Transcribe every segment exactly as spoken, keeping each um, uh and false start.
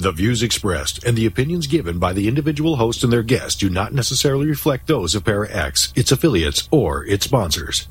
The views expressed and the opinions given by the individual host and their guests do not necessarily reflect those of ParaX, its affiliates, or its sponsors.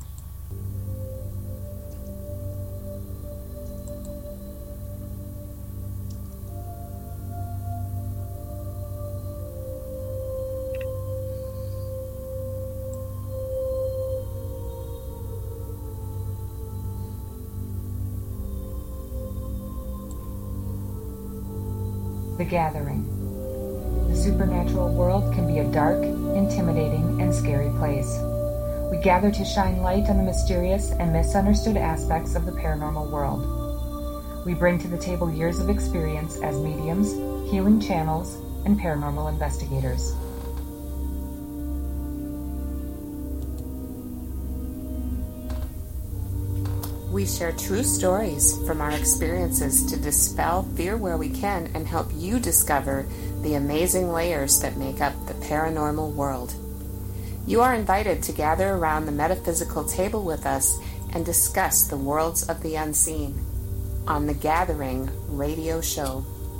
The Gathering. The supernatural world can be a dark, intimidating, and scary place. We gather to shine light on the mysterious and misunderstood aspects of the paranormal world. We bring to the table years of experience as mediums, healing channels, and paranormal investigators. We share true stories from our experiences to dispel fear where we can and help you discover the amazing layers that make up the paranormal world. You are invited to gather around the metaphysical table with us and discuss the worlds of the unseen on The Gathering Radio Show.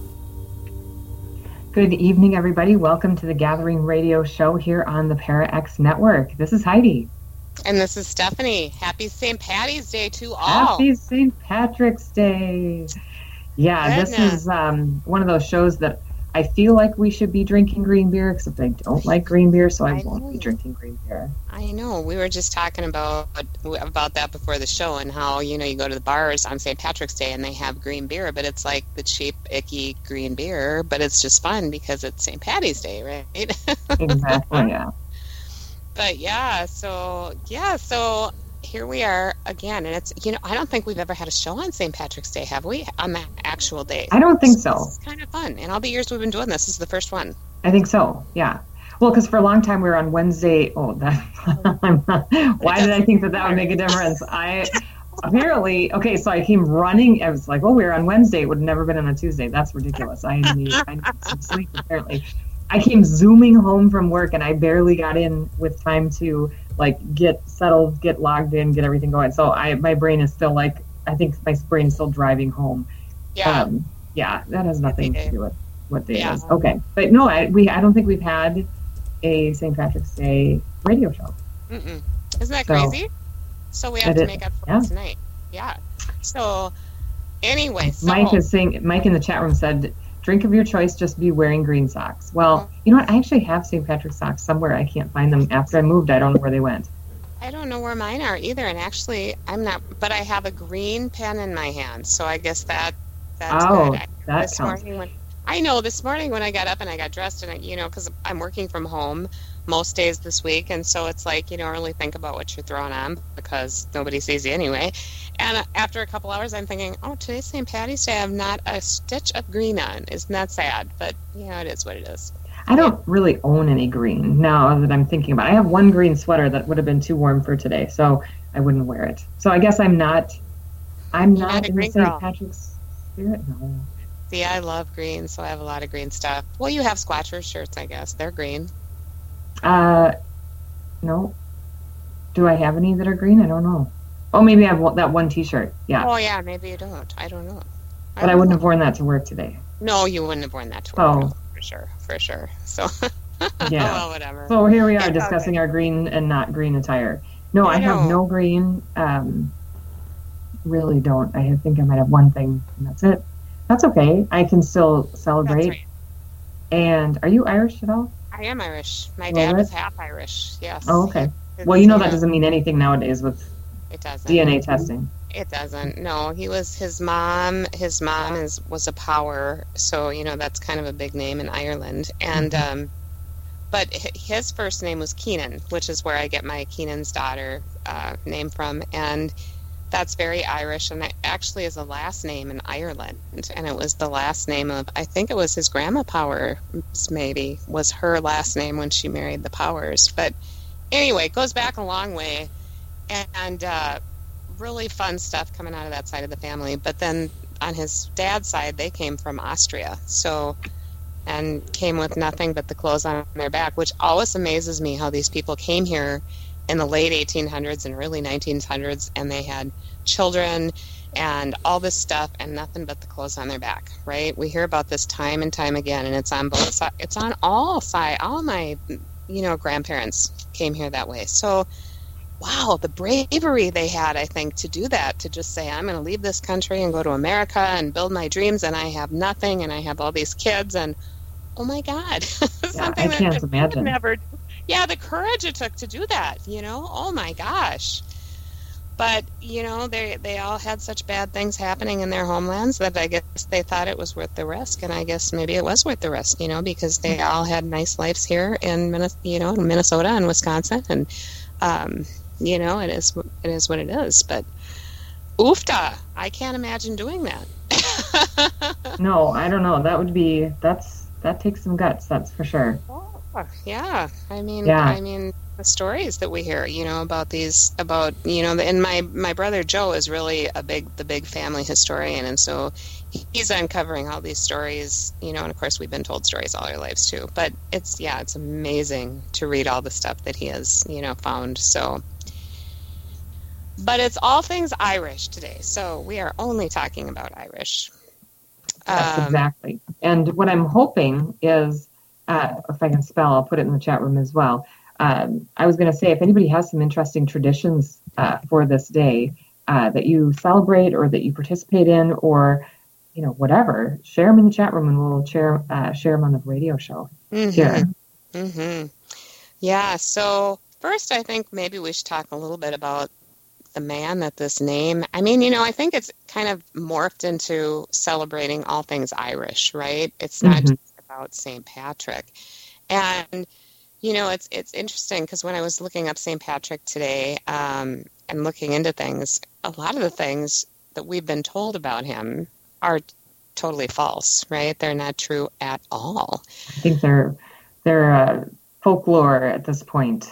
Good evening, everybody. Welcome to The Gathering Radio Show here on the ParaX Network. This is Heidi. And this is Stephanie. Happy Saint Patty's Day to all. Happy Saint Patrick's Day. Yeah, Goodness. This is um, one of those shows that I feel like we should be drinking green beer, except I don't like green beer, so I, I won't know. be drinking green beer. I know. We were just talking about about that before the show and how, you know, you go to the bars on Saint Patrick's Day and they have green beer, but it's like the cheap, icky green beer, but it's just fun because it's Saint Patty's Day, right? Exactly, yeah. But yeah, so yeah, so here we are again, and it's, you know, I don't think we've ever had a show on Saint Patrick's Day, have we? On that actual day? I don't think so. It's kind of fun. In all the years we've been doing this, this is the first one. I think so. Yeah. Well, because for a long time we were on Wednesday. Oh, that. I'm not, why did I think that that would make a difference? I apparently okay. So I came running. I was like, "Oh, we were on Wednesday. It would have never been on a Tuesday. That's ridiculous." I need, I need some sleep apparently. I came zooming home from work and I barely got in with time to like get settled, get logged in, get everything going. So I, my brain is still like, I think my brain's still driving home. Yeah. Um, yeah, that has nothing to do with what day yeah. it is. Okay. But no, I, we, I don't think we've had a Saint Patrick's Day radio show. Mm-mm. Isn't that So, crazy? So we have to it- make up for yeah. it tonight. Yeah. So anyway, so Mike is saying, Mike in the chat room said, drink of your choice, just be wearing green socks. Well, you know what? I actually have Saint Patrick's socks somewhere. I can't find them. After I moved, I don't know where they went. I don't know where mine are either, and actually, I'm not. But I have a green pen in my hand, so I guess that that's Oh, good. I, that this counts. morning when I know this morning when I got up and I got dressed, and I, you know, because I'm working from home most days this week, and so it's like you don't really think about what you're throwing on because nobody sees you anyway. And after a couple hours, I'm thinking, oh, today's Saint Patty's Day. I have not a stitch of green on. Isn't that sad? But you know, it is what it is. I don't really own any green now that I'm thinking about it. I have one green sweater that would have been too warm for today, so I wouldn't wear it. So I guess I'm not, I'm You're not, not a in the green Saint girl. Patrick's spirit. No. See, I love green, so I have a lot of green stuff. Well, you have Squatchers shirts, I guess. They're green. Uh, no. Do I have any that are green? I don't know. Oh, maybe I have one- that one T-shirt. Yeah, Oh, yeah, maybe you don't. I don't know. but I don't wouldn't know. have worn that to work today. No, you wouldn't have worn that to work. Oh. no, for sure, for sure. So, Yeah. well, whatever. So here we are It's discussing okay. our green and not green attire. No, I I have know. no green. Um, really don't. I think I might have one thing, and that's it. That's okay. I can still That's celebrate. right. And are you Irish at all? I am Irish. My Well, dad was that's- half Irish. Yes. Oh, okay. It's- Well, you know that yeah, doesn't mean anything nowadays with It doesn't. D N A testing. It doesn't. No, he was his mom. His mom is was a Power, so you know that's kind of a big name in Ireland. And Mhm. um, but hi- his first name was Keenan, which is where I get my Keenan's daughter uh, name from, and that's very Irish. And it actually is a last name in Ireland, and it was the last name of I think it was his grandma Powers, maybe was her last name when she married the Powers. But anyway, it goes back a long way, and. Uh, really fun stuff coming out of that side of the family. But then on his dad's side, they came from Austria, so and came with nothing but the clothes on their back, which always amazes me how these people came here in the late eighteen hundreds and early nineteen hundreds, and they had children and all this stuff, and nothing but the clothes on their back, right? We hear about this time and time again, and it's on both sides. It's on all sides. All my, you know, grandparents came here that way. So, wow, the bravery they had, I think, to do that, to just say, I'm going to leave this country and go to America and build my dreams, and I have nothing, and I have all these kids, and oh my God, something yeah, I can't that imagine. Never, yeah, the courage it took to do that, you know, oh my gosh. But, you know, they they all had such bad things happening in their homelands that I guess they thought it was worth the risk, and I guess maybe it was worth the risk, you know, because they all had nice lives here in Minnesota, you know, in Minnesota and Wisconsin, and um, you know, it is it is what it is. But oofta, I can't imagine doing that. No, I don't know. That would be that's that takes some guts, that's for sure. Oh, yeah, I mean, yeah. I mean. The stories that we hear, you know, about these, about, you know, and my, my brother Joe is really a big, the big family historian, and so he's uncovering all these stories, you know, and of course we've been told stories all our lives too, but it's, yeah, it's amazing to read all the stuff that he has, you know, found, so. But it's all things Irish today, so we are only talking about Irish. Yes, um, exactly. And what I'm hoping is, uh, if I can spell, I'll put it in the chat room as well. Um, I was going to say, if anybody has some interesting traditions uh, for this day uh, that you celebrate or that you participate in, or you know, whatever, share them in the chat room, and we'll share uh, share them on the radio show mm-hmm, here. Mm-hmm. Yeah. So first, I think maybe we should talk a little bit about the man that this name. I mean, you know, I think it's kind of morphed into celebrating all things Irish, right? It's not Mm-hmm. just about Saint Patrick, and you know, it's it's interesting because when I was looking up Saint Patrick today um, and looking into things, a lot of the things that we've been told about him are totally false, right? They're not true at all. I think they're they're uh, folklore at this point.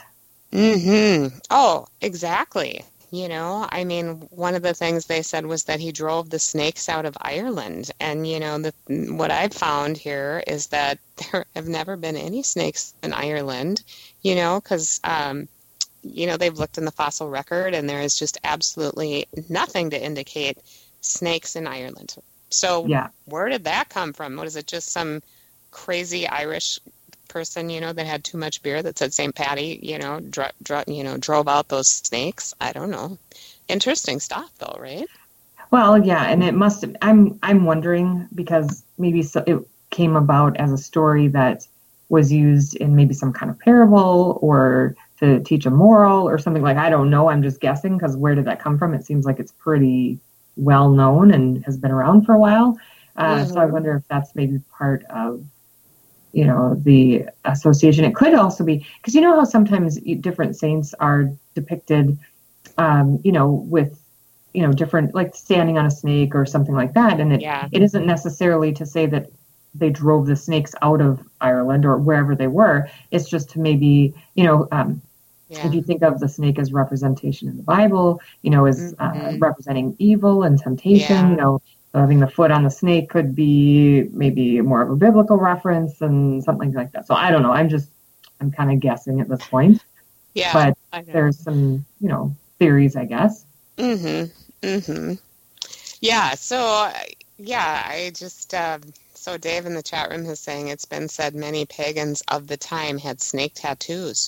Mm-hmm. Oh, exactly. You know, I mean, one of the things they said was that he drove the snakes out of Ireland. And, you know, the, what I've found here is that there have never been any snakes in Ireland, you know, because, um, you know, they've looked in the fossil record and there is just absolutely nothing to indicate snakes in Ireland. So yeah. Where did that come from? What is it, just some crazy Irish person, you know, that had too much beer that said Saint Patty, you know, dro- dro- you know, drove out those snakes? I don't know. Interesting stuff, though, right? Well, yeah, and it must have, I'm I'm wondering because maybe so, it came about as a story that was used in maybe some kind of parable or to teach a moral or something. Like, I don't know. I'm just guessing, because where did that come from? It seems like it's pretty well known and has been around for a while. Uh, mm-hmm. So I wonder if that's maybe part of, you know, the association. It could also be, because you know how sometimes different saints are depicted, um, you know, with, you know, different, like standing on a snake or something like that. And it, yeah. it isn't necessarily to say that they drove the snakes out of Ireland or wherever they were. It's just to maybe, you know, um, yeah. if you think of the snake as representation in the Bible, you know, as mm-hmm. uh, representing evil and temptation, yeah. you know, so having the foot on the snake could be maybe more of a biblical reference and something like that. So I don't know. I'm just, I'm kind of guessing at this point. Yeah. But there's some, you know, theories, I guess. Mm-hmm. Mm-hmm. Yeah. So, yeah, I just, um, so Dave in the chat room is saying it's been said many pagans of the time had snake tattoos.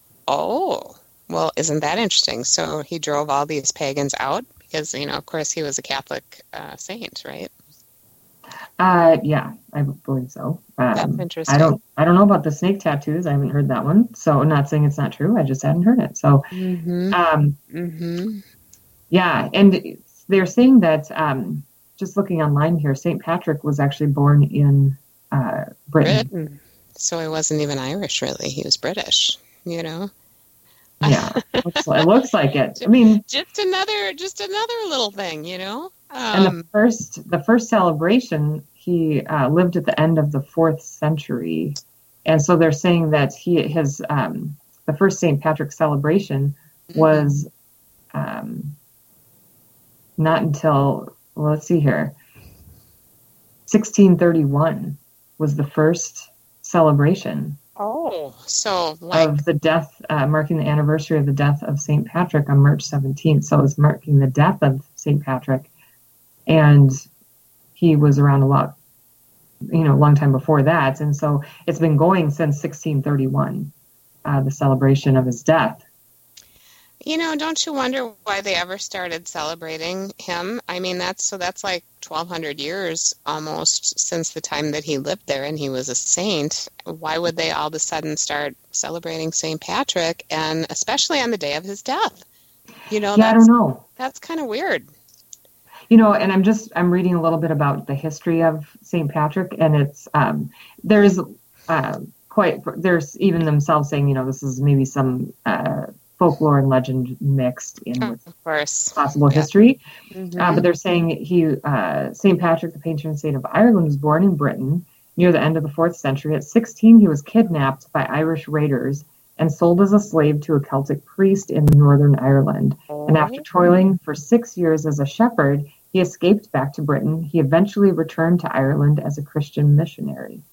Oh, well, isn't that interesting? So he drove all these pagans out? Because, you know, of course, he was a Catholic uh, saint, right? Uh, yeah, I believe so. Um, That's interesting. I don't, I don't know about the snake tattoos. I haven't heard that one. So I'm not saying it's not true. I just hadn't heard it. So, mm-hmm. um, mm-hmm. yeah, and they're saying that, um, just looking online here, Saint Patrick was actually born in uh, Britain. Britain. So he wasn't even Irish, really. He was British, you know? Yeah, it looks, it looks like it. I mean, just another, just another little thing, you know. and Um, the first, the first celebration, he uh, lived at the end of the fourth century, and so they're saying that he, his, um, the first Saint Patrick celebration was um, not until, well, let's see here, sixteen thirty-one was the first celebration. Oh, so like of the death, uh, marking the anniversary of the death of Saint Patrick on March seventeenth. So it was marking the death of Saint Patrick and he was around a lot, you know, a long time before that. And so it's been going since sixteen thirty-one, uh, the celebration of his death. You know, don't you wonder why they ever started celebrating him? I mean, that's so that's like twelve hundred years almost since the time that he lived there and he was a saint. Why would they all of a sudden start celebrating Saint Patrick, and especially on the day of his death? You know, yeah, I don't know. That's kind of weird. You know, and I'm just, I'm reading a little bit about the history of Saint Patrick, and it's, um, there's uh, quite, there's even themselves saying, you know, this is maybe some uh, folklore and legend mixed in with of course. possible Yeah. history. Mm-hmm. Uh, but they're saying he, uh, Saint Patrick, the patron saint of Ireland, was born in Britain near the end of the fourth century. At sixteen, he was kidnapped by Irish raiders and sold as a slave to a Celtic priest in Northern Ireland. Oh. And after toiling for six years as a shepherd, he escaped back to Britain. He eventually returned to Ireland as a Christian missionary.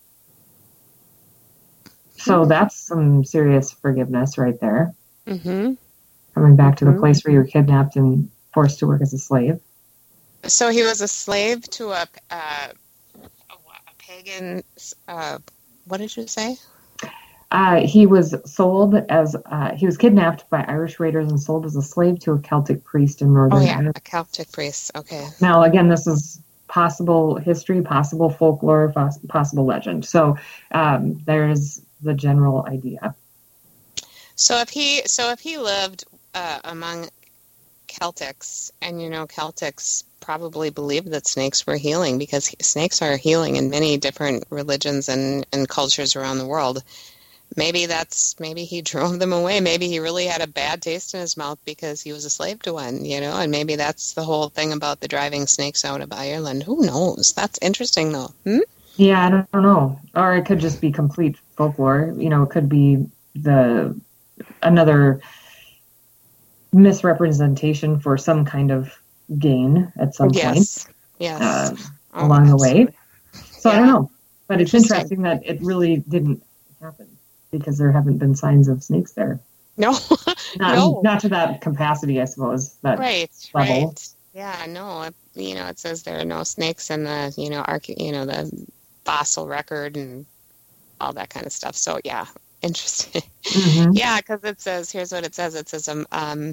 So that's some serious forgiveness right there. Mm-hmm. Coming back to the Mm-hmm. place where you were kidnapped and forced to work as a slave. So he was a slave to a, uh, a, a pagan, uh, what did you say? Uh, he was sold as, uh, he was kidnapped by Irish raiders and sold as a slave to a Celtic priest in Northern Oh, yeah, Ireland. a Celtic priest. Okay. Now, again, this is possible history, possible folklore, pos- possible legend. So um, there's the general idea. So if he, so if he lived uh, among Celtics, and you know, Celtics probably believed that snakes were healing, because snakes are healing in many different religions and, and cultures around the world. Maybe that's, maybe he drove them away. Maybe he really had a bad taste in his mouth because he was a slave to one, you know, and maybe that's the whole thing about the driving snakes out of Ireland. Who knows? That's interesting, though. Hmm? Yeah, I don't know. Or it could just be complete folklore. You know, it could be the another misrepresentation for some kind of gain at some Yes. point Yes. uh, Oh, along the way. So I don't Yeah. know. But it's Interesting. interesting that it really didn't happen because there haven't been signs of snakes there. No. Not, No. not to that capacity, I suppose. That Right, level. right. Yeah, no, it- you know, it says there are no snakes in the, you know, arch- you know, the fossil record and all that kind of stuff. So, yeah, interesting. Mhm. Yeah, because it says, here's what it says. It says, um, um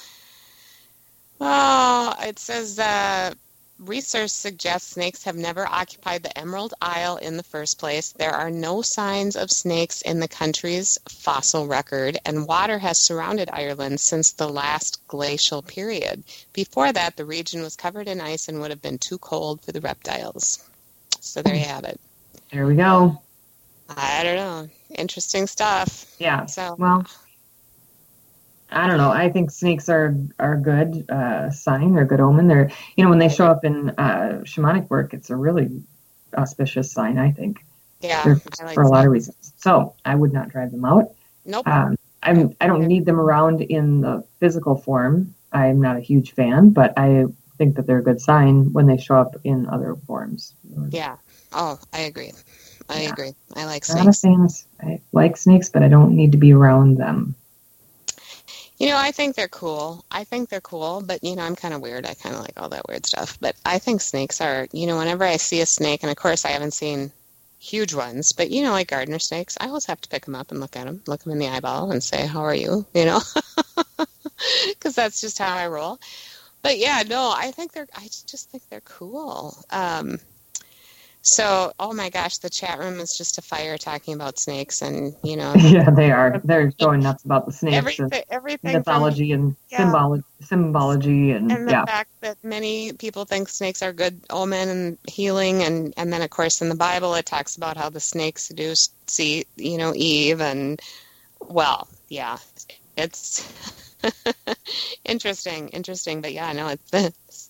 oh, it says, uh, research suggests snakes have never occupied the Emerald Isle in the first place. There are no signs of snakes in the country's fossil record, and water has surrounded Ireland since the last glacial period. Before that, the region was covered in ice and would have been too cold for the reptiles. So there you have it. There we go. I don't know. Interesting stuff. Yeah. So, Well, I don't know. I think snakes are are a good uh, sign or a good omen. They're, you know, when they show up in uh, shamanic work, it's a really auspicious sign, I think, yeah, for, I like for a lot that. of reasons. So I would not drive them out. Nope. Um, I'm, I don't need them around in the physical form. I'm not a huge fan, but I think that they're a good sign when they show up in other forms. Yeah. Oh, I agree. I Yeah. agree. I like I'm not a snakes. fan. I like snakes, but I don't need to be around them. You know, I think they're cool. I think they're cool, but, you know, I'm kind of weird. I kind of like all that weird stuff. But I think snakes are, you know, whenever I see a snake, and of course I haven't seen huge ones, but, you know, like gardener snakes, I always have to pick them up and look at them, look them in the eyeball and say, how are you, you know, because that's just how I roll. But, yeah, no, I think they're, I just think they're cool. Um, so, oh, my gosh, the chat room is just a fire talking about snakes and, you know, Yeah, they are. They're going nuts about the snakes everything, and everything from mythology and yeah. symbology, symbology and, And the yeah. fact that many people think snakes are good omen and healing, and, and then of course in the Bible it talks about how the snake seduced, see, you know, Eve, and well, yeah, it's interesting, interesting, but yeah, no, it's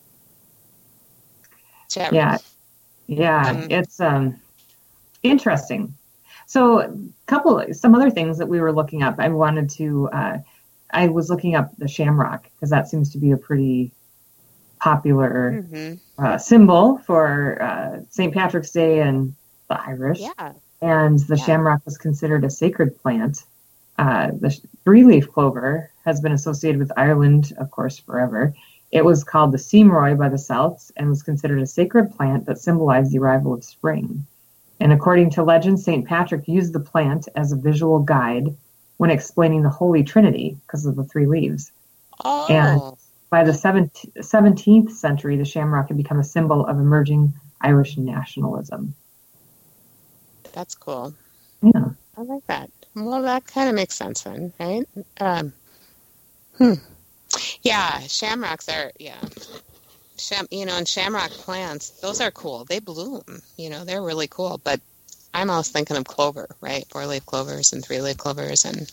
chat Yeah, yeah, Um, it's um interesting. So, a couple, some other things that we were looking up. I wanted to. Uh, I was looking up the shamrock because that seems to be a pretty popular hmm uh, symbol for uh, Saint Patrick's Day and the Irish. yeah, And the Yeah. shamrock was considered a sacred plant. Uh, the sh- three-leaf clover has been associated with Ireland, of course, forever. It was called the Seamroy by the Celts and was considered a sacred plant that symbolized the arrival of spring. And according to legend, Saint Patrick used the plant as a visual guide when explaining the Holy Trinity because of the three leaves. Oh. And by the seventeenth century, the shamrock had become a symbol of emerging Irish nationalism. That's cool. Yeah. I like that. Well, that kind of makes sense then, right? Um, hmm. Yeah, shamrocks are, yeah. Sham, you know, and shamrock plants, those are cool. They bloom, you know, they're really cool. But I'm always thinking of clover, right? Four-leaf clovers and three-leaf clovers. And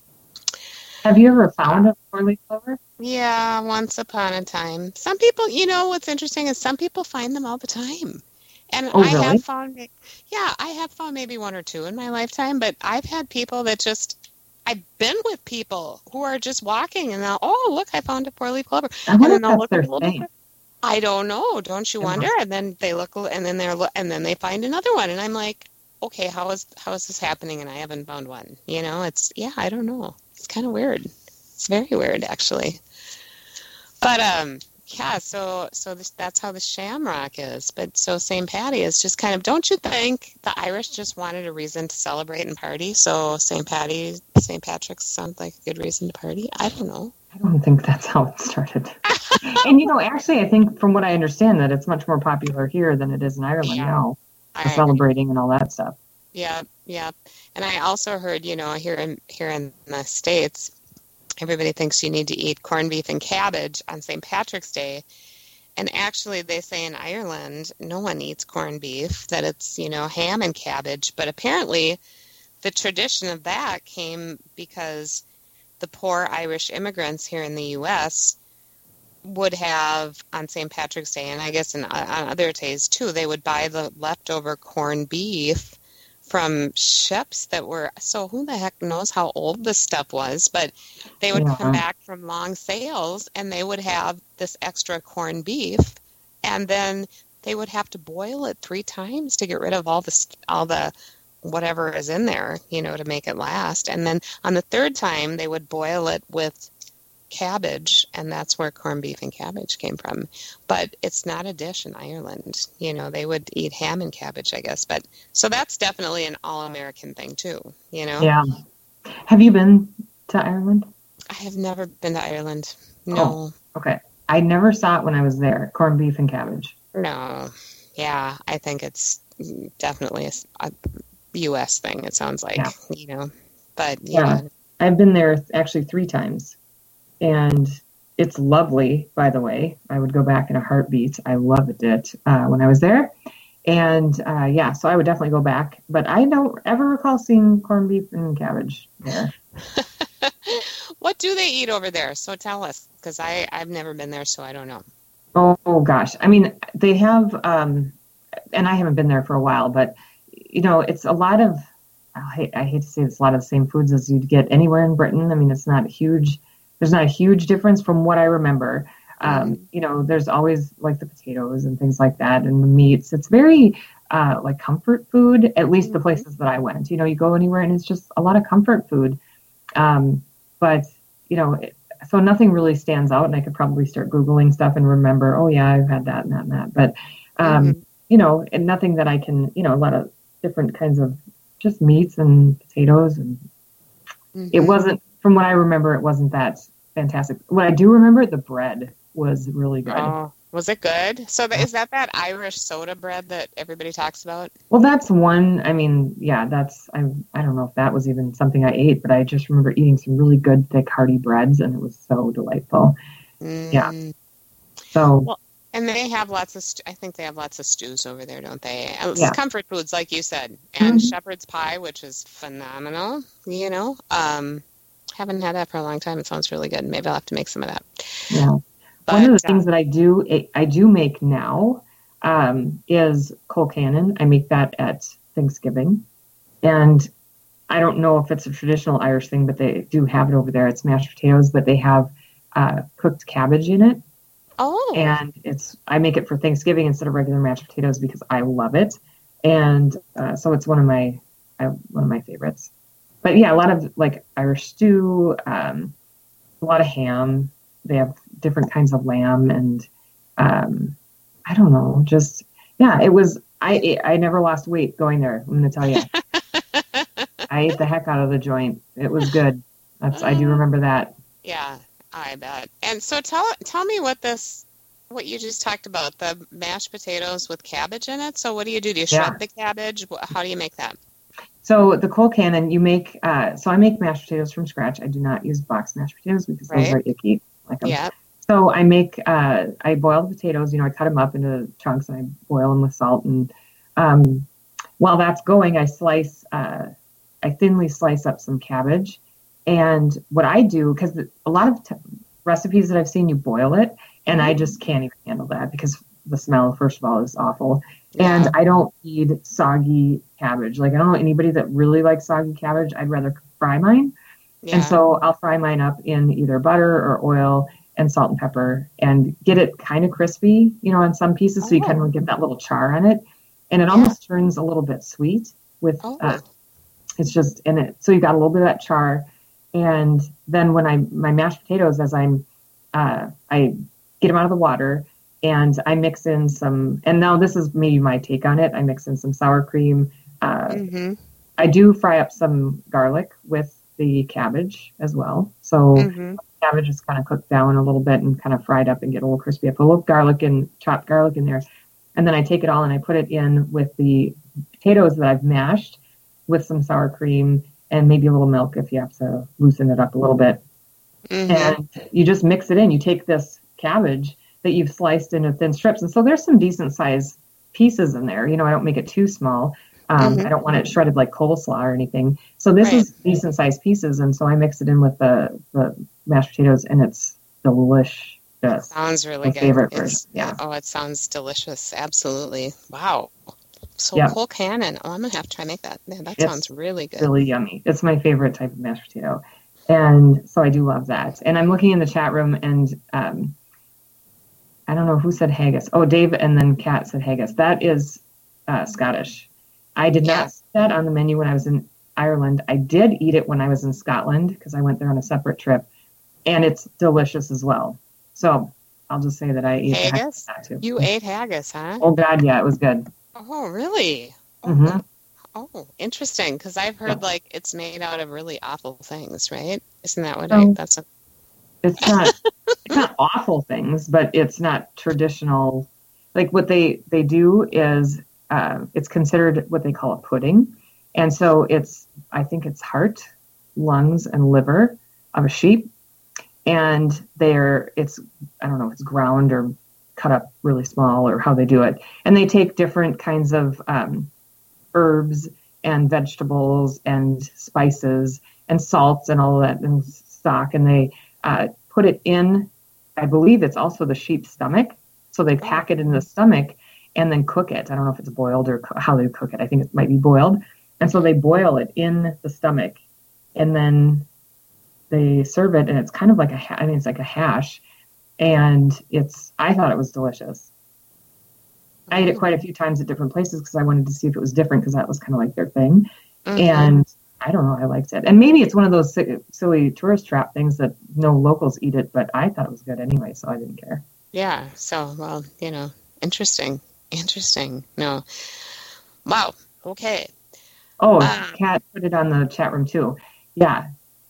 have you ever found a four-leaf clover? Yeah, once upon a time. Some people, you know, what's interesting is some people find them all the time. And oh, I really? have found, yeah, I have found maybe one or two in my lifetime, but I've had people that just, I've been with people who are just walking and now, oh, look, I found a four-leaf clover. I wonder and then if they'll that's look their a thing. bit. I don't know. Don't you wonder? And then they look, and then they're, and then they find another one, and I'm like, okay, how is how is this happening? And I haven't found one. You know, it's yeah, I don't know. It's kind of weird. It's very weird, actually. But um, yeah. So so this, that's how the shamrock is. But so Saint Patty is just kind of. Don't you think the Irish just wanted a reason to celebrate and party? So Saint Patty, Saint Patrick's sounds like a good reason to party. I don't know. I don't think that's how it started. And, you know, actually, I think from what I understand that it's much more popular here than it is in Ireland Yeah. now for I celebrating and all that stuff. Yeah, yeah. And I also heard, you know, here in here in the States, everybody thinks you need to eat corned beef and cabbage on Saint Patrick's Day. And actually, they say in Ireland, no one eats corned beef, that it's, you know, ham and cabbage. But apparently, the tradition of that came because the poor Irish immigrants here in the U S would have on Saint Patrick's Day, and I guess in, on other days too, they would buy the leftover corned beef from ships that were, so who the heck knows how old this stuff was, but they would Yeah. come back from long sails and they would have this extra corned beef, and then they would have to boil it three times to get rid of all the all the whatever is in there, you know, to make it last. And then on the third time, they would boil it with cabbage, and that's where corned beef and cabbage came from. But it's not a dish in Ireland. You know, they would eat ham and cabbage, I guess. But so that's definitely an all-American thing, too, you know? Yeah. Have you been to Ireland? I have never been to Ireland. No. Oh, okay. I never saw it when I was there, corned beef and cabbage. No. Yeah, I think it's definitely a, a U S thing, it sounds like, Yeah. you know. But, yeah. Yeah. I've been there actually three times. And it's lovely, by the way. I would go back in a heartbeat. I loved it uh, when I was there. And uh, yeah, so I would definitely go back. But I don't ever recall seeing corned beef and cabbage there. What do they eat over there? So tell us, because I've never been there, so I don't know. Oh, oh gosh. I mean, they have, um, and I haven't been there for a while, but, you know, it's a lot of, I hate, I hate to say it's a lot of the same foods as you'd get anywhere in Britain. I mean, it's not huge. There's not a huge difference from what I remember. Um, Mm-hmm. You know, there's always like the potatoes and things like that and the meats. It's very uh, like comfort food, at least the places that I went. You know, you go anywhere and it's just a lot of comfort food. Um, but, you know, it, so nothing really stands out, and I could probably start Googling stuff and remember, oh, yeah, I've had that and that and that. But, um, Mm-hmm. you know, and nothing that I can, you know, a lot of different kinds of just meats and potatoes. And Mm-hmm. it wasn't, from what I remember, it wasn't that fantastic. What I do remember, the bread was really good. Oh, was it good? So that, is that that Irish soda bread that everybody talks about? Well, that's one. I mean, yeah, that's, I I don't know if that was even something I ate, but I just remember eating some really good, thick, hearty breads, and it was so delightful. Mm. Yeah. So, Well, and they have lots of, st- I think they have lots of stews over there, don't they? And it's Yeah. comfort foods, like you said. And Mhm. shepherd's pie, which is phenomenal, you know. Um, haven't had that for a long time. It sounds really good. Maybe I'll have to make some of that. yeah. But, One of the uh, things that I do I do make now um, is colcannon. I make that at Thanksgiving, and I don't know if it's a traditional Irish thing, but they do have it over there. It's mashed potatoes, but they have uh, cooked cabbage in it, oh, and it's I make it for Thanksgiving instead of regular mashed potatoes because I love it, and uh, so it's one of my I, one of my favorites. But yeah, a lot of like Irish stew, um, a lot of ham. they have different kinds of lamb and um, I don't know, just yeah, it was. I I never lost weight going there. I'm going to tell you, I ate the heck out of the joint. It was good. That's I do remember that. Yeah, I bet. And so tell tell me what this. What you just talked about, the mashed potatoes with cabbage in it. So what do you do? Do you shred Yeah. the cabbage? How do you make that? So the Cole Cannon, you make, uh, so I make mashed potatoes from scratch. I do not use boxed mashed potatoes because those Right. are icky. Like 'em. Yeah. So I make, uh, I boil the potatoes, you know, I cut them up into chunks and I boil them with salt. And um, while that's going, I slice, uh, I thinly slice up some cabbage. And what I do, because a lot of t- recipes that I've seen, you boil it. And I just can't even handle that because the smell, first of all, is awful. Yeah. And I don't eat soggy cabbage. Like, I don't know anybody that really likes soggy cabbage. I'd rather fry mine. Yeah. And so I'll fry mine up in either butter or oil and salt and pepper and get it kind of crispy, you know, on some pieces. So you Oh. kind of get that little char on it. And it Yeah. almost turns a little bit sweet with, Oh. uh, it's just in it. So you got a little bit of that char. And then when I, my mashed potatoes, as I'm, uh, I get them out of the water and I mix in some, and now this is maybe my take on it. I mix in some sour cream. Uh, Mm-hmm. I do fry up some garlic with the cabbage as well. So Mm-hmm. cabbage is kind of cooked down a little bit and kind of fried up and get a little crispy. I put a little garlic and chopped garlic in there. And then I take it all and I put it in with the potatoes that I've mashed with some sour cream and maybe a little milk if you have to loosen it up a little bit. Mm-hmm. And you just mix it in. You take this cabbage that you've sliced into thin strips. And so there's some decent sized pieces in there. You know, I don't make it too small. Um, Mhm. I don't want it shredded like coleslaw or anything. So this Right. is decent sized pieces. And so I mix it in with the, the mashed potatoes and it's delicious. Sounds really My good. favorite It's- version, yeah. Oh, it sounds delicious. Absolutely. Wow. So Yeah. Cole Cannon. Oh, I'm gonna have to try and make that. Man, that It's sounds really good. Really yummy. It's my favorite type of mashed potato. And so I do love that. And I'm looking in the chat room and um, I don't know who said haggis. Oh, Dave and then Kat said haggis. That is uh, Scottish. I did Yeah. not see that on the menu when I was in Ireland. I did eat it when I was in Scotland because I went there on a separate trip. And it's delicious as well. So I'll just say that I ate the heck out Haggis? of that too. You ate haggis, huh? Oh, God, yeah, it was good. Oh, really? Mhm. Oh, interesting. Because I've heard Yeah. like it's made out of really awful things, right? Isn't that what No. I? That's a, It's not it's not awful things, but it's not traditional. Like what they they do is uh, it's considered what they call a pudding, and so it's I think it's heart, lungs, and liver of a sheep, and they're it's I don't know if it's ground or cut up really small or how they do it, and they take different kinds of um, herbs and vegetables and spices and salts and all of that and stock, and they uh, put it in, I believe it's also the sheep's stomach. So they pack it in the stomach and then cook it. I don't know if it's boiled or co- how they cook it. I think it might be boiled. And so they boil it in the stomach and then they serve it. And it's kind of like a, ha- I mean, it's like a hash. And it's, I thought it was delicious. I ate it quite a few times at different places because I wanted to see if it was different because that was kind of like their thing. Mhm. And I don't know, I liked it. And maybe it's one of those si- silly tourist trap things that no locals eat it, but I thought it was good anyway, so I didn't care. Yeah. So, well, you know, interesting. Interesting. No. Wow. Okay. Oh, Ah. Kat put it on the chat room too. Yeah.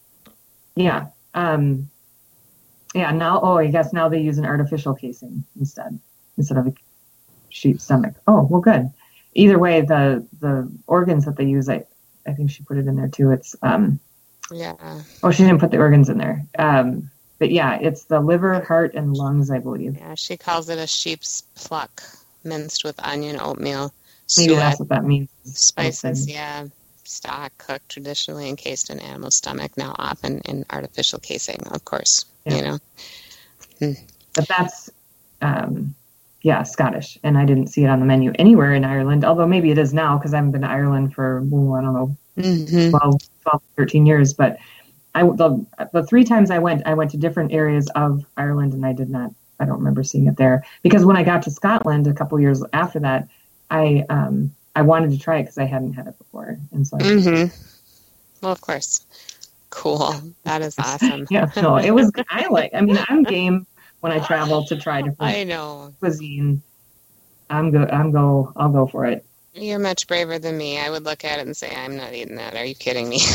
Yeah. Um, yeah, now, oh, I guess now they use an artificial casing instead, instead of a sheep stomach. Oh, well, good. Either way, the the organs that they use, I, I think she put it in there too. It's, um, Yeah. oh, she didn't put the organs in there. Um, but yeah, it's the liver, heart, and lungs, I believe. Yeah. She calls it a sheep's pluck, minced with onion, oatmeal, Maybe suet, that's what that means. spices. Yeah. Stock cooked traditionally encased in animal stomach, now often in artificial casing, of course. Yeah. You know. But that's, um, yeah, Scottish. And I didn't see it on the menu anywhere in Ireland, although maybe it is now because I haven't been to Ireland for, oh, I don't know, Mm-hmm. twelve, twelve, thirteen years. But I, the, the three times I went, I went to different areas of Ireland and I did not, I don't remember seeing it there. Because when I got to Scotland a couple years after that, I um, I wanted to try it because I hadn't had it before. And so I, Mm-hmm. Well, of course. Cool. That is awesome. Yeah, no, it was, I like, I mean, I'm game when I travel to try different I know. cuisine. I'm go, I'm go, I'll go for it. You're much braver than me. I would look at it and say, I'm not eating that. Are you kidding me?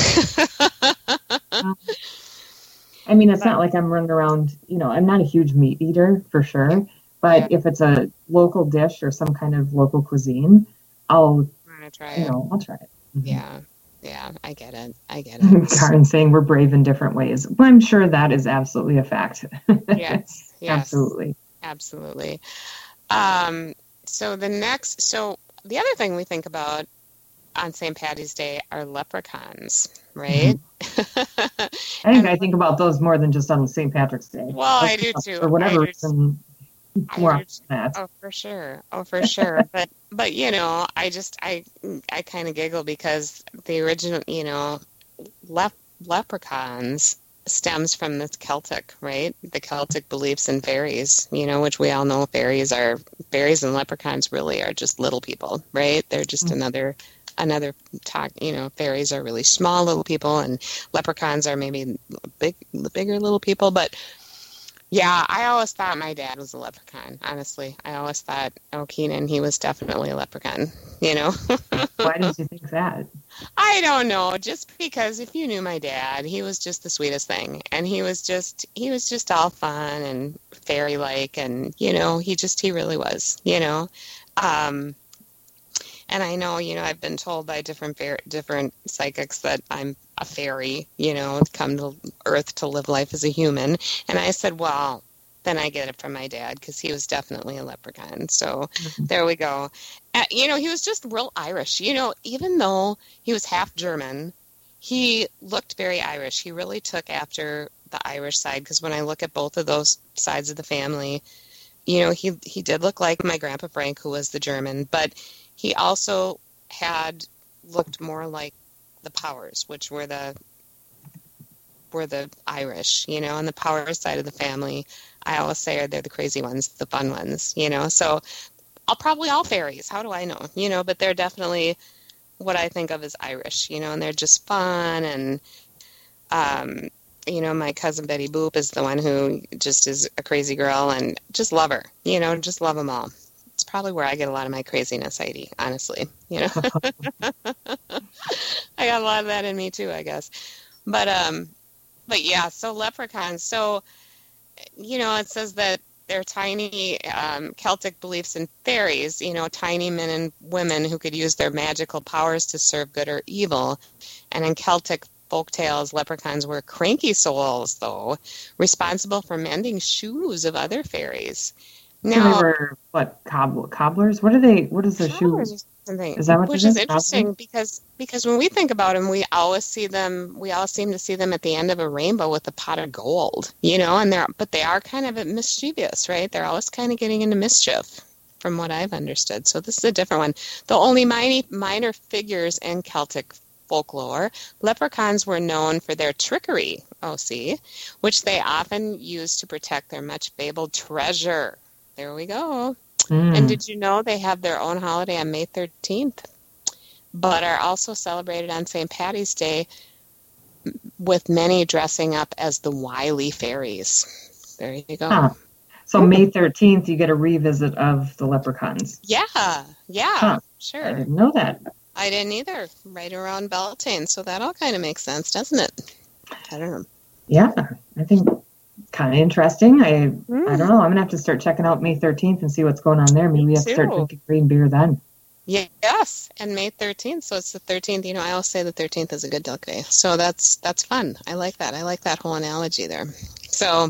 I mean, it's not like I'm running around, you know, I'm not a huge meat eater for sure, but Yeah. if it's a local dish or some kind of local cuisine, I'll, I'm gonna try you it. know, I'll try it. Mhm. Yeah. Yeah. I get it. I get it. Karen saying we're brave in different ways. Well, I'm sure that is absolutely a fact. Yes. Yes. Absolutely. Absolutely. Um, so the next, so the other thing we think about on Saint Patty's Day are leprechauns, right? I think I think about those more than just on Saint Patrick's Day. Well, I do too. For whatever I do reason, I more do on that. Oh, for sure. Oh, for sure. but, but, you know, I just, I, I kind of giggle because the original, you know, lep- leprechauns stems from this Celtic, right? The Celtic beliefs in fairies, you know, which we all know fairies are, fairies and leprechauns really are just little people, right? They're just mm-hmm. another, another talk, you know, fairies are really small little people and leprechauns are maybe big, bigger little people. But yeah, I always thought my dad was a leprechaun, honestly. I always thought, oh, Keenan, he was definitely a leprechaun, you know? Why did you think that? I don't know. Just because if you knew my dad, he was just the sweetest thing. And he was just, he was just all fun and fairy-like. And, you know, he just, he really was, you know? Um, and I know, you know, I've been told by different fair, different psychics that I'm a fairy, you know, come to Earth to live life as a human. And I said, well, then I get it from my dad because he was definitely a leprechaun. So mm-hmm. there we go. Uh, you know, he was just real Irish. You know, even though he was half German, he looked very Irish. He really took after the Irish side because when I look at both of those sides of the family, you know, he he did look like my Grandpa Frank, who was the German, but he also had looked more like the Powers, which were the were the Irish, you know, and the Powers side of the family, I always say are they're the crazy ones, the fun ones, you know. So I'll probably all fairies. How do I know? You know, but they're definitely what I think of as Irish, you know, and they're just fun. And, um, you know, my cousin Betty Boop is the one who just is a crazy girl and just love her, you know, just love them all. It's probably where I get a lot of my craziness, Heidi, honestly, you know. I got a lot of that in me too, I guess. But, um, but yeah, so leprechauns. So, you know, it says that they're tiny um, Celtic beliefs in fairies, you know, tiny men and women who could use their magical powers to serve good or evil. And in Celtic folktales, leprechauns were cranky souls, though, responsible for mending shoes of other fairies. Now, they were what cobbler, cobblers? What are they? What is their shoe? Is that what Which is? is interesting because because when we think about them, we always see them. We all seem to see them at the end of a rainbow with a pot of gold, you know. And they're but they are kind of mischievous, right? They're always kind of getting into mischief, from what I've understood. So this is a different one. The only minor minor figures in Celtic folklore, leprechauns were known for their trickery. Oh, see, which they often used to protect their much fabled treasure. There we go. Mm. And did you know they have their own holiday on May thirteenth, but are also celebrated on Saint Patty's Day with many dressing up as the wily fairies. There you go. Huh. So May thirteenth, you get a revisit of the leprechauns. Yeah, yeah, huh. Sure. I didn't know that. I didn't either. Right around Beltane, so that all kind of makes sense, doesn't it? I don't know. Yeah, I think... kind of interesting. I mm. I don't know. I'm gonna have to start checking out May thirteenth and see what's going on there. Maybe we have to start drinking green beer then. Yes, and May thirteenth. So it's the thirteenth. You know, I always say the thirteenth is a good duck day. So that's that's fun. I like that. I like that whole analogy there. So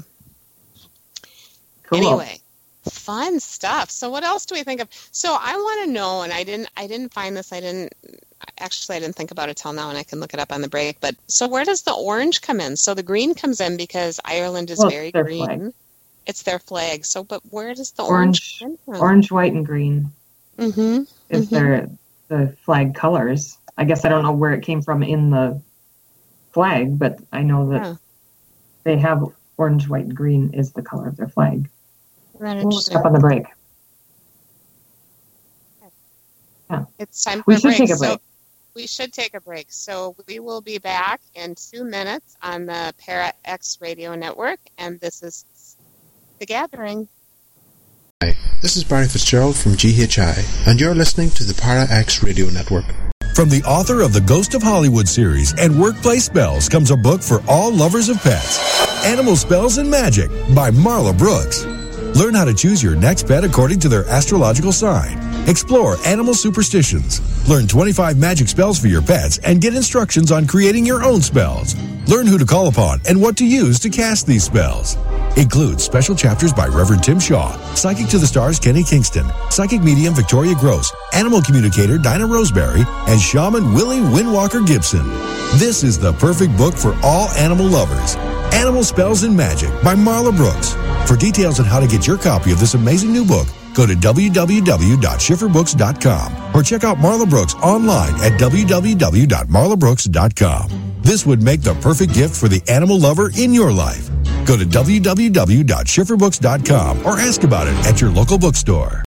cool. Anyway, fun stuff. So what else do we think of? So I want to know, and I didn't I didn't find this. I didn't. Actually, I didn't think about it till now, and I can look it up on the break. But so where does the orange come in? So the green comes in because Ireland is well, very green. Flag. It's their flag. So, but where does the orange, orange come from? Orange, white, and green mm-hmm. is mm-hmm. their the flag colors. I guess I don't know where it came from in the flag, but I know that yeah. they have orange, white, and green is the color of their flag. We'll look it up on the break. Yeah. It's time for we a should break. take a so, break. we should take a break. So we will be back in two minutes on the Para X Radio Network, and this is The Gathering. Hi, this is Barry Fitzgerald from G H I, and you're listening to the Para X Radio Network. From the author of the Ghost of Hollywood series and Workplace Spells comes a book for all lovers of pets. Animal Spells and Magic by Marla Brooks. Learn how to choose your next pet according to their astrological sign. Explore animal superstitions. Learn twenty-five magic spells for your pets and get instructions on creating your own spells. Learn who to call upon and what to use to cast these spells. Includes special chapters by Reverend Tim Shaw, Psychic to the Stars Kenny Kingston, Psychic Medium Victoria Gross, Animal Communicator Dinah Roseberry, and Shaman Willie Windwalker Gibson. This is the perfect book for all animal lovers. Animal Spells and Magic by Marla Brooks. For details on how to get your copy of this amazing new book, go to w w w dot schiffer books dot com or check out Marla Brooks online at w w w dot marla brooks dot com. This would make the perfect gift for the animal lover in your life. Go to w w w dot schiffer books dot com or ask about it at your local bookstore.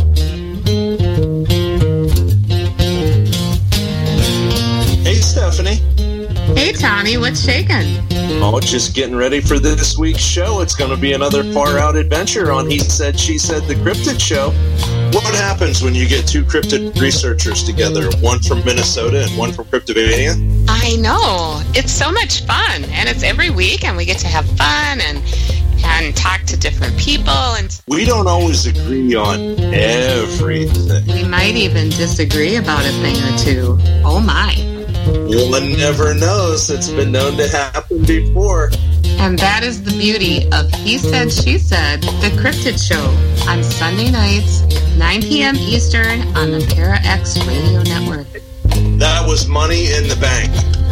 Hey, Stephanie. Hey, Tommy, what's shaking? Oh, just getting ready for this week's show. It's going to be another far-out adventure on He Said, She Said, the Cryptid Show. What happens when you get two cryptid researchers together, one from Minnesota and one from Cryptovania? I know. It's so much fun, and it's every week, and we get to have fun and and talk to different people. And We don't always agree on everything. We might even disagree about a thing or two. Oh, my. One never knows. It's been known to happen before. And that is the beauty of He Said, She Said, the Cryptid Show, on Sunday nights, nine p.m. Eastern, on the Para X Radio Network. That was money in the bank.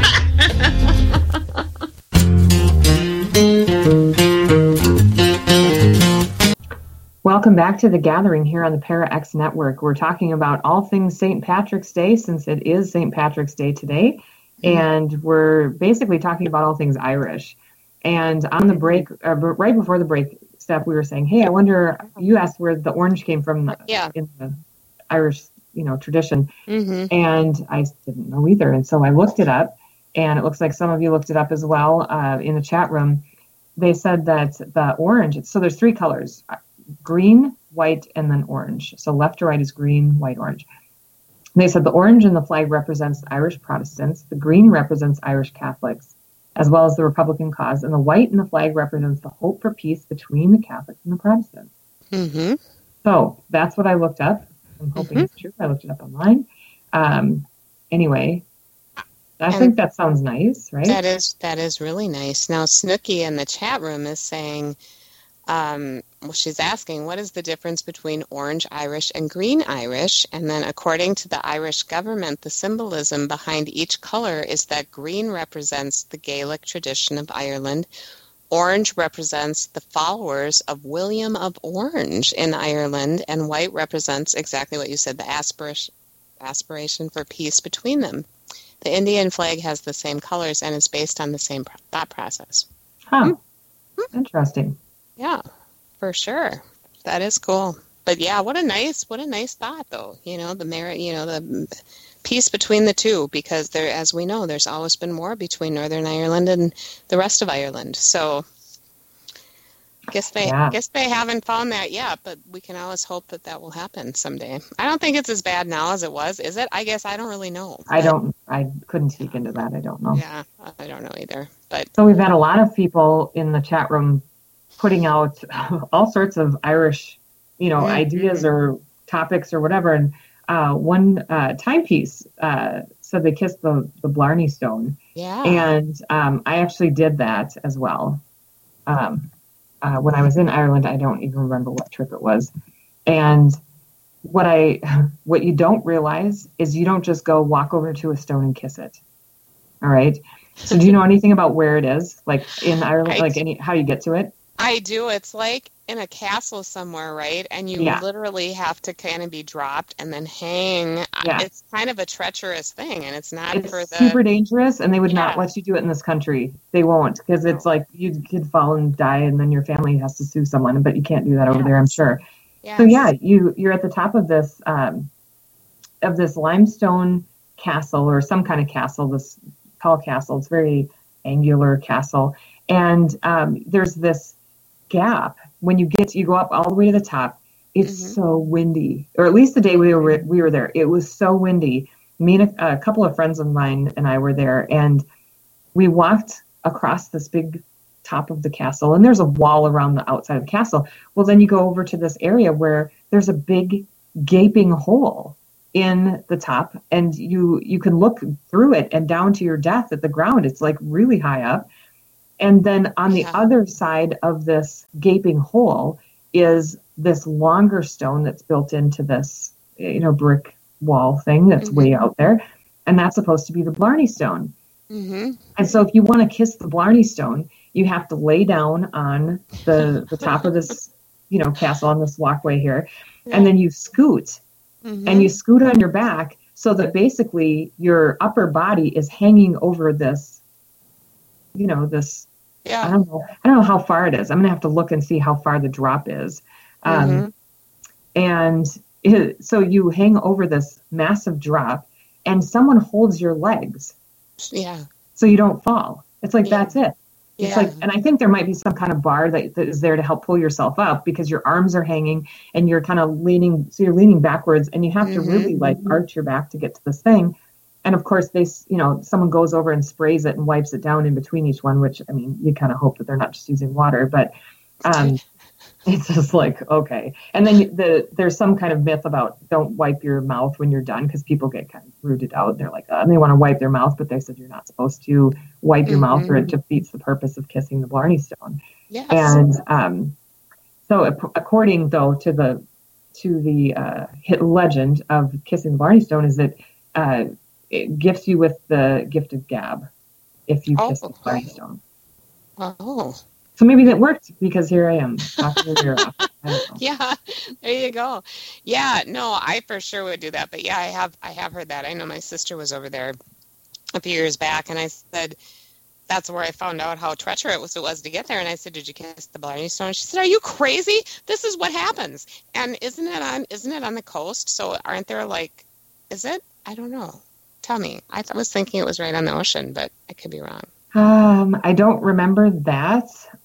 Welcome back to The Gathering here on the Para X Network. We're talking about all things Saint Patrick's Day, since it is Saint Patrick's Day today. And we're basically talking about all things Irish. And on the break, uh, right before the break, Steph, we were saying, hey, I wonder, you asked where the orange came from the, Yeah. in the Irish, you know, tradition. mm-hmm. And I didn't know either. And so I looked it up, and it looks like some of you looked it up as well uh, in the chat room. They said that the orange, so there's three colors, green, white, and then orange. So left to right is green, white, orange. They said the orange in the flag represents the Irish Protestants, the green represents Irish Catholics, as well as the Republican cause, and the white in the flag represents the hope for peace between the Catholics and the Protestants. Mm-hmm. So that's what I looked up. I'm hoping Mhm. it's true. I looked it up online. Um, anyway, I And- think that sounds nice, right? That is that is really nice. Now, Snooky in the chat room is saying, um, well, she's asking, what is the difference between orange Irish and green Irish? And then, according to the Irish government, the symbolism behind each color is that green represents the Gaelic tradition of Ireland, orange represents the followers of William of Orange in Ireland, and white represents exactly what you said, the aspiration aspiration for peace between them. The Indian flag has the same colors and is based on the same pro- thought process. Huh. Interesting. Yeah, for sure. That is cool. But yeah, what a nice, what a nice thought, though. You know, the merit, you know, the peace between the two, because there, as we know, there's always been war between Northern Ireland and the rest of Ireland. So, guess they, Yeah. guess they haven't found that yet. But we can always hope that that will happen someday. I don't think it's as bad now as it was, is it? I guess I don't really know. I don't, I couldn't speak into that. I don't know. Yeah, I don't know either. But So we've had a lot of people in the chat room putting out all sorts of Irish, you know, Mhm. ideas or topics or whatever. And uh, one uh, timepiece uh, said they kissed the, the Blarney Stone. yeah, And um, I actually did that as well. Um, uh, when I was in Ireland, I don't even remember what trip it was. And what I, what you don't realize is you don't just go walk over to a stone and kiss it. All right. So do you know anything about where it is? Like in Ireland, I- like any, how you get to it? I do. It's like in a castle somewhere, right? And you Yeah. literally have to kind of be dropped and then hang. Yeah. It's kind of a treacherous thing, and it's not It's for the. super dangerous, and they would not Yeah. let you do it in this country. They won't, because it's like you could fall and die, and then your family has to sue someone. But you can't do that over there, I'm sure. Yes. So yeah, you you're at the top of this um, of this limestone castle or some kind of castle, this tall castle. It's very angular castle. And um, there's this gap. When you get, to, you go up all the way to the top, it's mm-hmm. so windy, or at least the day we were we were there, it was so windy. Me and a, a couple of friends of mine and I were there, and we walked across this big top of the castle, and there's a wall around the outside of the castle. Well, then you go over to this area where there's a big gaping hole in the top, and you you can look through it and down to your death at the ground. It's like really high up. And then on the yeah. other side of this gaping hole is this longer stone that's built into this, you know, brick wall thing that's mm-hmm. way out there. And that's supposed to be the Blarney Stone. Mm-hmm. And so if you want to kiss the Blarney Stone, you have to lay down on the, the top of this, you know, castle on this walkway here. Yeah. And then you scoot mm-hmm. and you scoot on your back so that basically your upper body is hanging over this, you know, this, yeah. I don't know. I don't know how far it is. I'm going to have to look and see how far the drop is. Um, mm-hmm. And it, so you hang over this massive drop and someone holds your legs. Yeah. So you don't fall. It's like, yeah. that's it. It's yeah. like, and I think there might be some kind of bar that, that is there to help pull yourself up because your arms are hanging and you're kind of leaning. So you're leaning backwards and you have mm-hmm. to really like arch your back to get to this thing. And of course, they, you know, someone goes over and sprays it and wipes it down in between each one, which, I mean, you kind of hope that they're not just using water, but um, it's just like, okay. And then the there's some kind of myth about don't wipe your mouth when you're done because people get kind of rooted out. They're like, uh, they want to wipe their mouth, but they said you're not supposed to wipe your mm-hmm. mouth or it defeats the purpose of kissing the Blarney Stone. Yes. And um, so according, though, to the to the uh, hit legend of kissing the Blarney Stone is that uh, it gifts you with the gift of gab if you kiss oh. the Blarney Stone. Oh. So maybe that worked because here I am talking your ear off. I don't know. Yeah, there you go. Yeah, no, I for sure would do that. But yeah, I have I have heard that. I know my sister was over there a few years back, and I said that's where I found out how treacherous it was to get there. And I said, "Did you kiss the Blarney Stone?" She said, "Are you crazy? This is what happens." And isn't it on isn't it on the coast? So aren't there like, is it? I don't know. Tell me. I th- was thinking it was right on the ocean, but I could be wrong. Um, I don't remember that.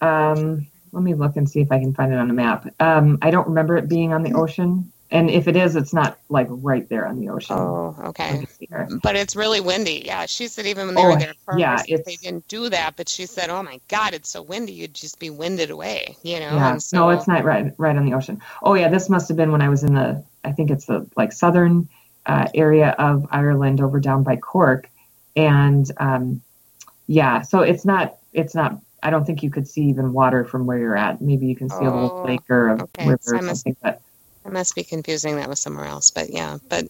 Um, let me look and see if I can find it on a map. Um, I don't remember it being on the ocean. And if it is, it's not like right there on the ocean. Oh, okay. But it's really windy. Yeah, she said even when they oh, were there first, yeah, they didn't do that. But she said, oh my God, it's so windy. You'd just be winded away, you know? Yeah. And so, no, it's not right, right on the ocean. Oh yeah, this must have been when I was in the, I think it's the like southern uh, area of Ireland over down by Cork. And, um, yeah, so it's not, it's not, I don't think you could see even water from where you're at. Maybe you can see oh, a little lake or a okay. river so or something. But I must be confusing that with somewhere else. But yeah, but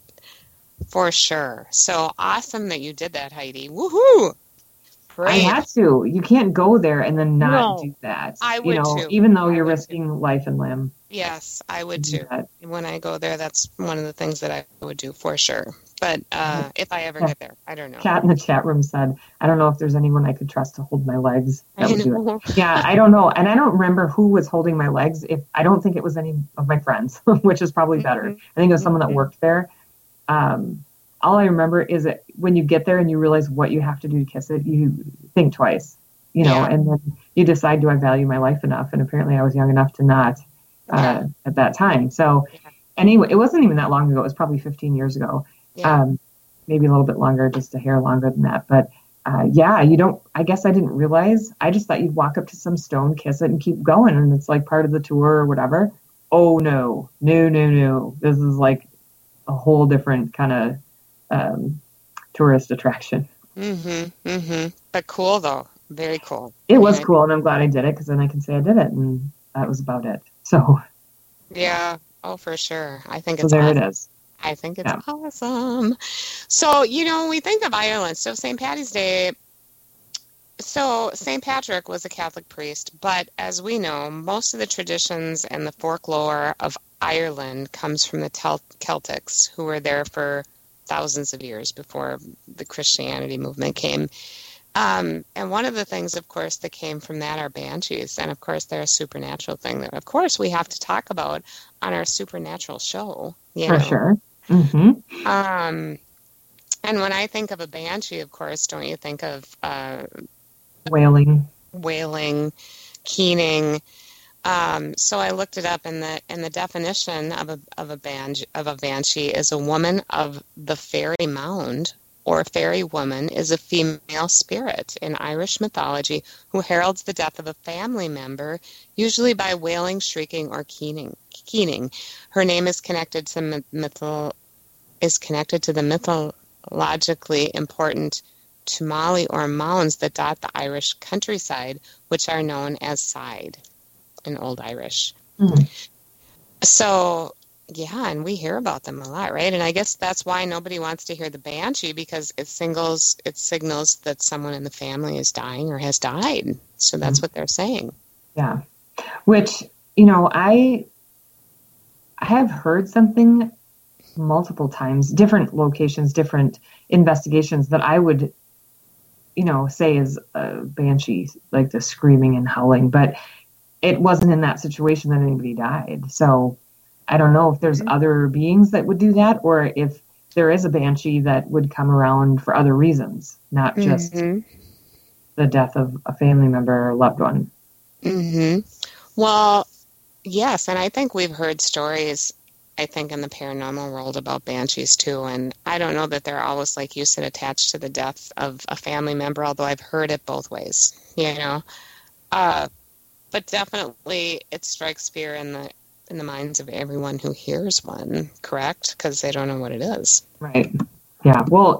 for sure. So awesome that you did that, Heidi. Woohoo! Great. I had to. You can't go there and then not no, do that. I would you know, too. Even though I you're risking too. life and limb. Yes, I would too. When I go there, that's one of the things that I would do for sure. But uh, if I ever get there, I don't know. Kat in the chat room said, I don't know if there's anyone I could trust to hold my legs. That I would know. do it. Yeah, I don't know. And I don't remember who was holding my legs. If I don't think it was any of my friends, which is probably better. Mm-hmm. I think it was someone that worked there. Um, all I remember is that when you get there and you realize what you have to do to kiss it, you think twice, you know, yeah. and then you decide, do I value my life enough? And apparently I was young enough to not uh, yeah. at that time. So anyway, it wasn't even that long ago. It was probably fifteen years ago. Yeah. Um, maybe a little bit longer, just a hair longer than that. But uh, yeah, you don't, I guess I didn't realize. I just thought you'd walk up to some stone, kiss it and keep going. And it's like part of the tour or whatever. Oh no, no, no, no. This is like a whole different kind of um, tourist attraction. Mm-hmm, mm-hmm. But cool though. Very cool. It was cool. And I'm glad I did it because then I can say I did it. And that was about it. So. Yeah. Oh, for sure. I think so it's there awesome. it is. I think it's yeah. awesome. So, you know, when we think of Ireland, so Saint Paddy's Day, so Saint Patrick was a Catholic priest, but as we know, most of the traditions and the folklore of Ireland comes from the Tel- Celtics, who were there for thousands of years before the Christianity movement came. Um, and one of the things, of course, that came from that are banshees. And, of course, they're a supernatural thing that, of course, we have to talk about on our supernatural show. You For know? sure. Mm-hmm. Um, And when I think of a banshee, of course, don't you think of uh, wailing, wailing, keening? Um, so I looked it up, and the and the definition of a of a banshee, of a banshee is a woman of the fairy mound, or fairy woman is a female spirit in Irish mythology who heralds the death of a family member, usually by wailing, shrieking, or keening. Keening. Her name is connected to mythol is connected to the mythologically important tumuli or mounds that dot the Irish countryside, which are known as side in Old Irish. Mm-hmm. So, yeah, and we hear about them a lot, right? And I guess that's why nobody wants to hear the banshee, because it signals it signals that someone in the family is dying or has died. So that's mm-hmm. what they're saying. Yeah, which, you know, I I have heard something multiple times, different locations, different investigations, that I would, you know, say is a banshee, like the screaming and howling, but it wasn't in that situation that anybody died. So I don't know if there's mm-hmm. other beings that would do that, or if there is a banshee that would come around for other reasons, not just mm-hmm. the death of a family member or loved one. Mm-hmm. Well, yes, and I think we've heard stories, I think, in the paranormal world about banshees too, and I don't know that they're always, like you said, attached to the death of a family member, although I've heard it both ways, you know. Uh, but definitely it strikes fear in the in the minds of everyone who hears one, correct? Because they don't know what it is. Right. Yeah. Well,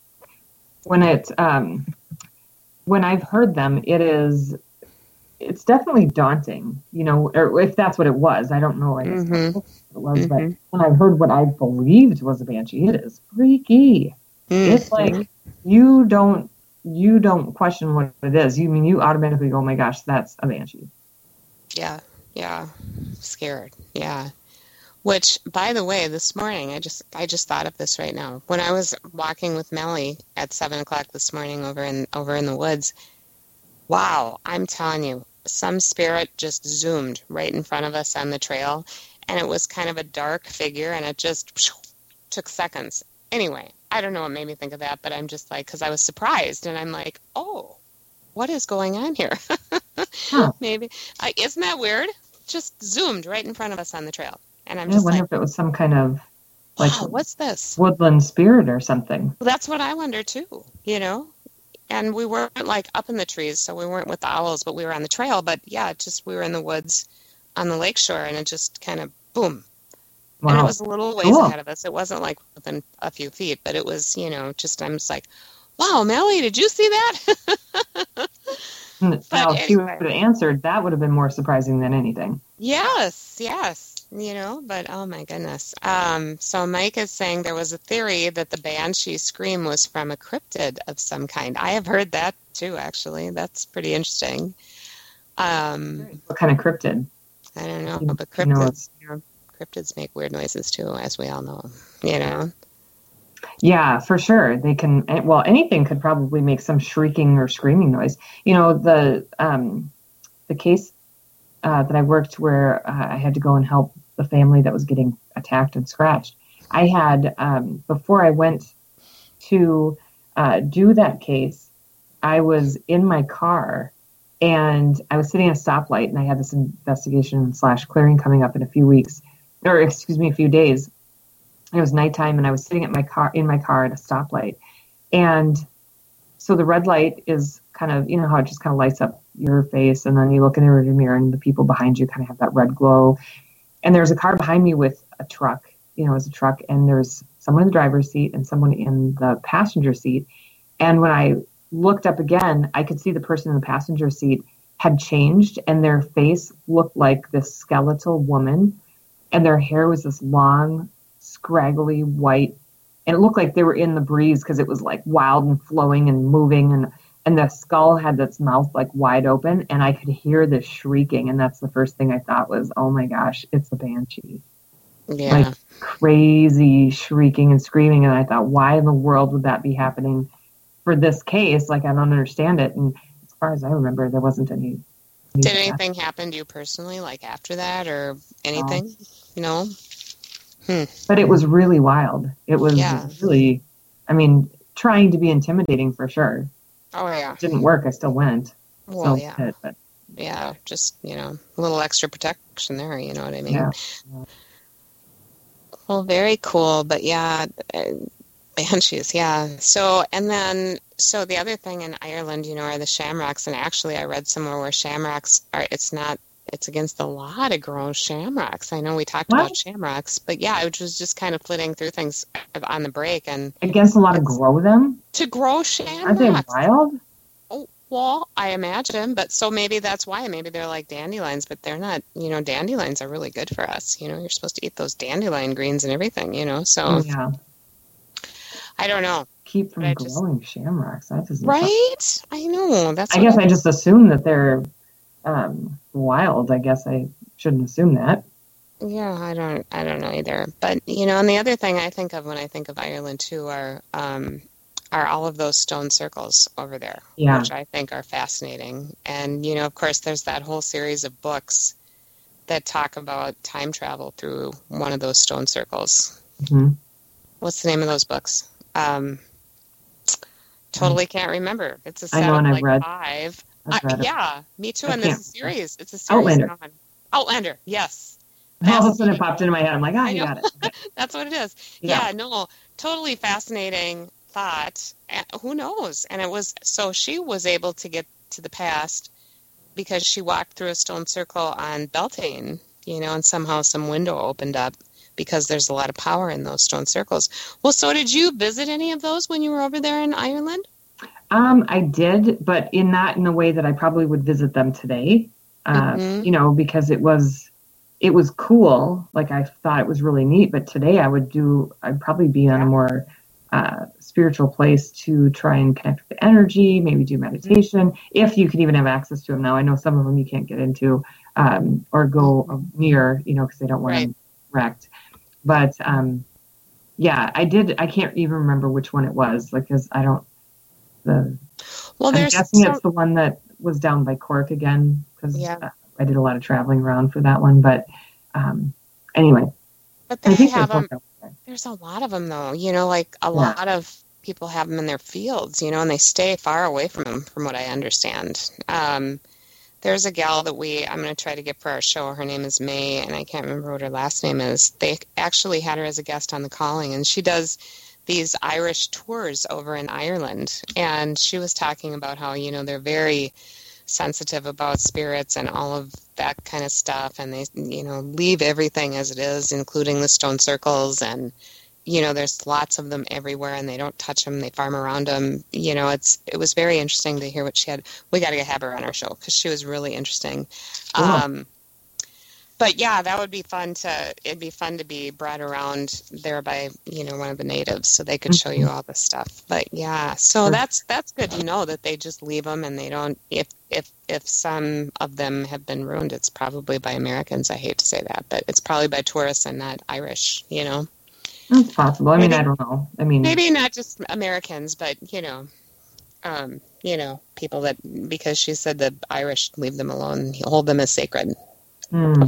when it um, when I've heard them, it is it's definitely daunting, you know, or if that's what it was. I don't know what mm-hmm. it was, mm-hmm. but when I heard what I believed was a banshee, it is freaky. Mm-hmm. It's like you don't you don't question what it is. You I mean you automatically go, oh my gosh, that's a banshee. Yeah, yeah, scared. Yeah. Which, by the way, this morning I just I just thought of this right now. When I was walking with Melly at seven o'clock this morning over in over in the woods, wow, I'm telling you, some spirit just zoomed right in front of us on the trail, and it was kind of a dark figure, and it just took seconds. Anyway, I don't know what made me think of that, but I'm just like, because I was surprised, and I'm like, oh, what is going on here? huh. Maybe. Uh, isn't that weird? Just zoomed right in front of us on the trail. And I'm I just wonder like, if it was some kind of, like, wow, what's this? Woodland spirit or something. Well, that's what I wonder, too, you know? And we weren't, like, up in the trees, so we weren't with the owls, but we were on the trail. But, yeah, just we were in the woods on the lakeshore, and it just kind of, boom. Wow. And it was a little ways cool. ahead of us. It wasn't, like, within a few feet, but it was, you know, just, I'm just like, wow, Melly, did you see that? Now, if anyway. She would have answered, that would have been more surprising than anything. Yes, yes, you know, but oh my goodness. Um, so Mike is saying there was a theory that the banshee scream was from a cryptid of some kind. I have heard that too, actually. That's pretty interesting. Um, what kind of cryptid? I don't know, but cryptids, you know, cryptids make weird noises too, as we all know, you know. Yeah, for sure. They can, well, anything could probably make some shrieking or screaming noise. You know, the um, the case uh, that I worked where uh, I had to go and help the family that was getting attacked and scratched. I had, um, before I went to uh, do that case, I was in my car and I was sitting at a stoplight, and I had this investigation slash clearing coming up in a few weeks, or excuse me, a few days. It was nighttime, and I was sitting at my car in my car at a stoplight. And so the red light is kind of, you know how it just kind of lights up your face, and then you look in the rearview mirror and the people behind you kind of have that red glow. And there's a car behind me with a truck, you know, as a truck, and there's someone in the driver's seat and someone in the passenger seat. And when I looked up again, I could see the person in the passenger seat had changed, and their face looked like this skeletal woman, and their hair was this long, scraggly white, and it looked like they were in the breeze because it was like wild and flowing and moving, and and the skull had its mouth like wide open, and I could hear this shrieking, and that's the first thing I thought was, oh my gosh, it's a banshee. Yeah. Like crazy shrieking and screaming, and I thought, why in the world would that be happening for this case? Like, I don't understand it. And as far as I remember, there wasn't any. any Did anything happen to you personally, like after that, or anything? No. Hmm. But it was really wild. It was yeah. really, I mean, trying to be intimidating for sure. Oh, yeah. It didn't work. I still went. Well, still yeah. did, but Yeah, just, you know, a little extra protection there, you know what I mean? yeah. Well, very cool. But yeah, uh, banshees, yeah. So, and then, so the other thing in Ireland, you know, are the shamrocks. And actually, I read somewhere where shamrocks are, it's not, it's against the law to grow shamrocks. I know we talked What? about shamrocks, but yeah, I was just kind of flitting through things on the break. And Against the law to It's- grow them? to grow Aren't they shamrocks. wild? Oh, well, I imagine, but so maybe that's why. Maybe they're like dandelions, but they're not. You know, dandelions are really good for us. You know, you're supposed to eat those dandelion greens and everything, you know, so Yeah. I don't know. Keep from I just- growing shamrocks. That doesn't Right? I know. That's I what guess I just assume that they're um, wild. I guess I shouldn't assume that. Yeah, I don't I don't know either. But, you know, and the other thing I think of when I think of Ireland too are um are all of those stone circles over there, Yeah. which I think are fascinating. And, you know, of course, there's that whole series of books that talk about time travel through one of those stone circles. hmm What's the name of those books? Um, totally can't remember. It's a I set know, of and I've like read- five. I've Uh, read it. yeah, me too. I And this can't- is a series. It's a series. Outlander. on- Outlander, yes. All of a sudden it popped into my head. I'm like, ah, I you know. got it. Okay. That's what it is. Yeah. Yeah, no, totally fascinating thought. And who knows? And it was, so she was able to get to the past because she walked through a stone circle on Beltane, you know, and somehow some window opened up because there's a lot of power in those stone circles. Well, so did you visit any of those when you were over there in Ireland? Um, I did, but in not in a way that I probably would visit them today. Uh, Mhm. You know, because it was it was cool. Like I thought it was really neat. But today I would do. I'd probably be on a more uh, spiritual place to try and connect with the energy. Maybe do meditation if you could even have access to them. Now I know some of them you can't get into um, or go near. You know, because they don't want Right. them wrecked. But um, yeah, I did. I can't even remember which one it was. Like, because I don't. The Well, I'm there's guessing some- it's the one that was down by Cork again because Yeah. I did a lot of traveling around for that one. But um, anyway, but I they think have there's them. one out There's a lot of them, though. You know, like a Yeah. lot of people have them in their fields, you know, and they stay far away from them, from what I understand. Um, there's a gal that we, I'm going to try to get for our show. Her name is May, and I can't remember what her last name is. They actually had her as a guest on The Calling, and she does these Irish tours over in Ireland. And she was talking about how, you know, they're very sensitive about spirits and all of that kind of stuff, and they, you know, leave everything as it is, including the stone circles, and you know, there's lots of them everywhere, and they don't touch them, they farm around them. You know, it's it was very interesting to hear what she had. We got to have her on our show because she was really interesting. Cool. Um, but yeah, that would be fun to. It'd be fun to be brought around there by, you know, one of the natives, so they could show you all this stuff. But yeah, so Sure. that's that's good to know that they just leave them, and they don't. If if if some of them have been ruined, it's probably by Americans. I hate to say that, but it's probably by tourists and not Irish. You know, That's possible. I mean, Maybe- I don't know. I mean, maybe not just Americans, but you know, um, you know, people that, because she said the Irish leave them alone, hold them as sacred. hmm.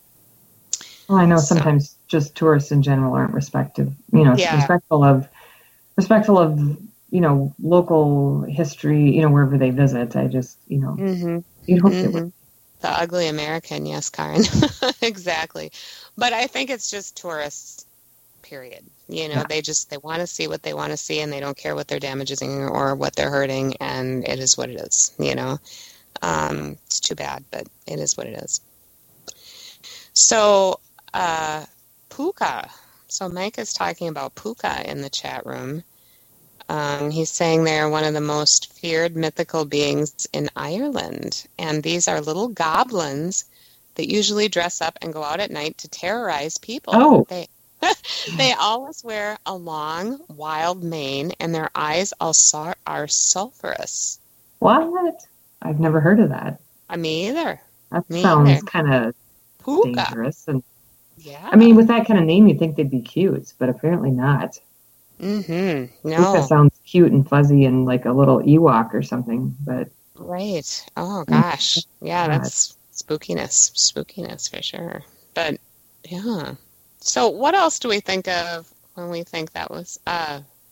Well, I know So- sometimes just tourists in general aren't respective. You know, Yeah. respectful of respectful of you know local history. You know, wherever they visit. I just you know Mm-hmm. you'd hope they would. Mhm. The ugly American, yes, Karen. Exactly. But I think it's just tourists, period. You know, Yeah. they just, they want to see what they want to see, and they don't care what they're damaging or what they're hurting, and it is what it is, you know. Um, it's too bad, but it is what it is. So, uh, puka. So Mike is talking about puka in the chat room. Um, he's saying they're one of the most feared mythical beings in Ireland. And these are little goblins that usually dress up and go out at night to terrorize people. Oh. They, they always wear a long, wild mane, and their eyes also are sulfurous. What? I've never heard of that. Uh, me either. That Me sounds either. kind of Puka. dangerous. And Yeah. I mean, with that kind of name, you'd think they'd be cute, but apparently not. Mm-hmm. Puka No. sounds cute and fuzzy and like a little Ewok or something, but Right. Oh, gosh. Yeah, God. that's spookiness. Spookiness for sure. But, yeah. So what else do we think of when we think that was uh,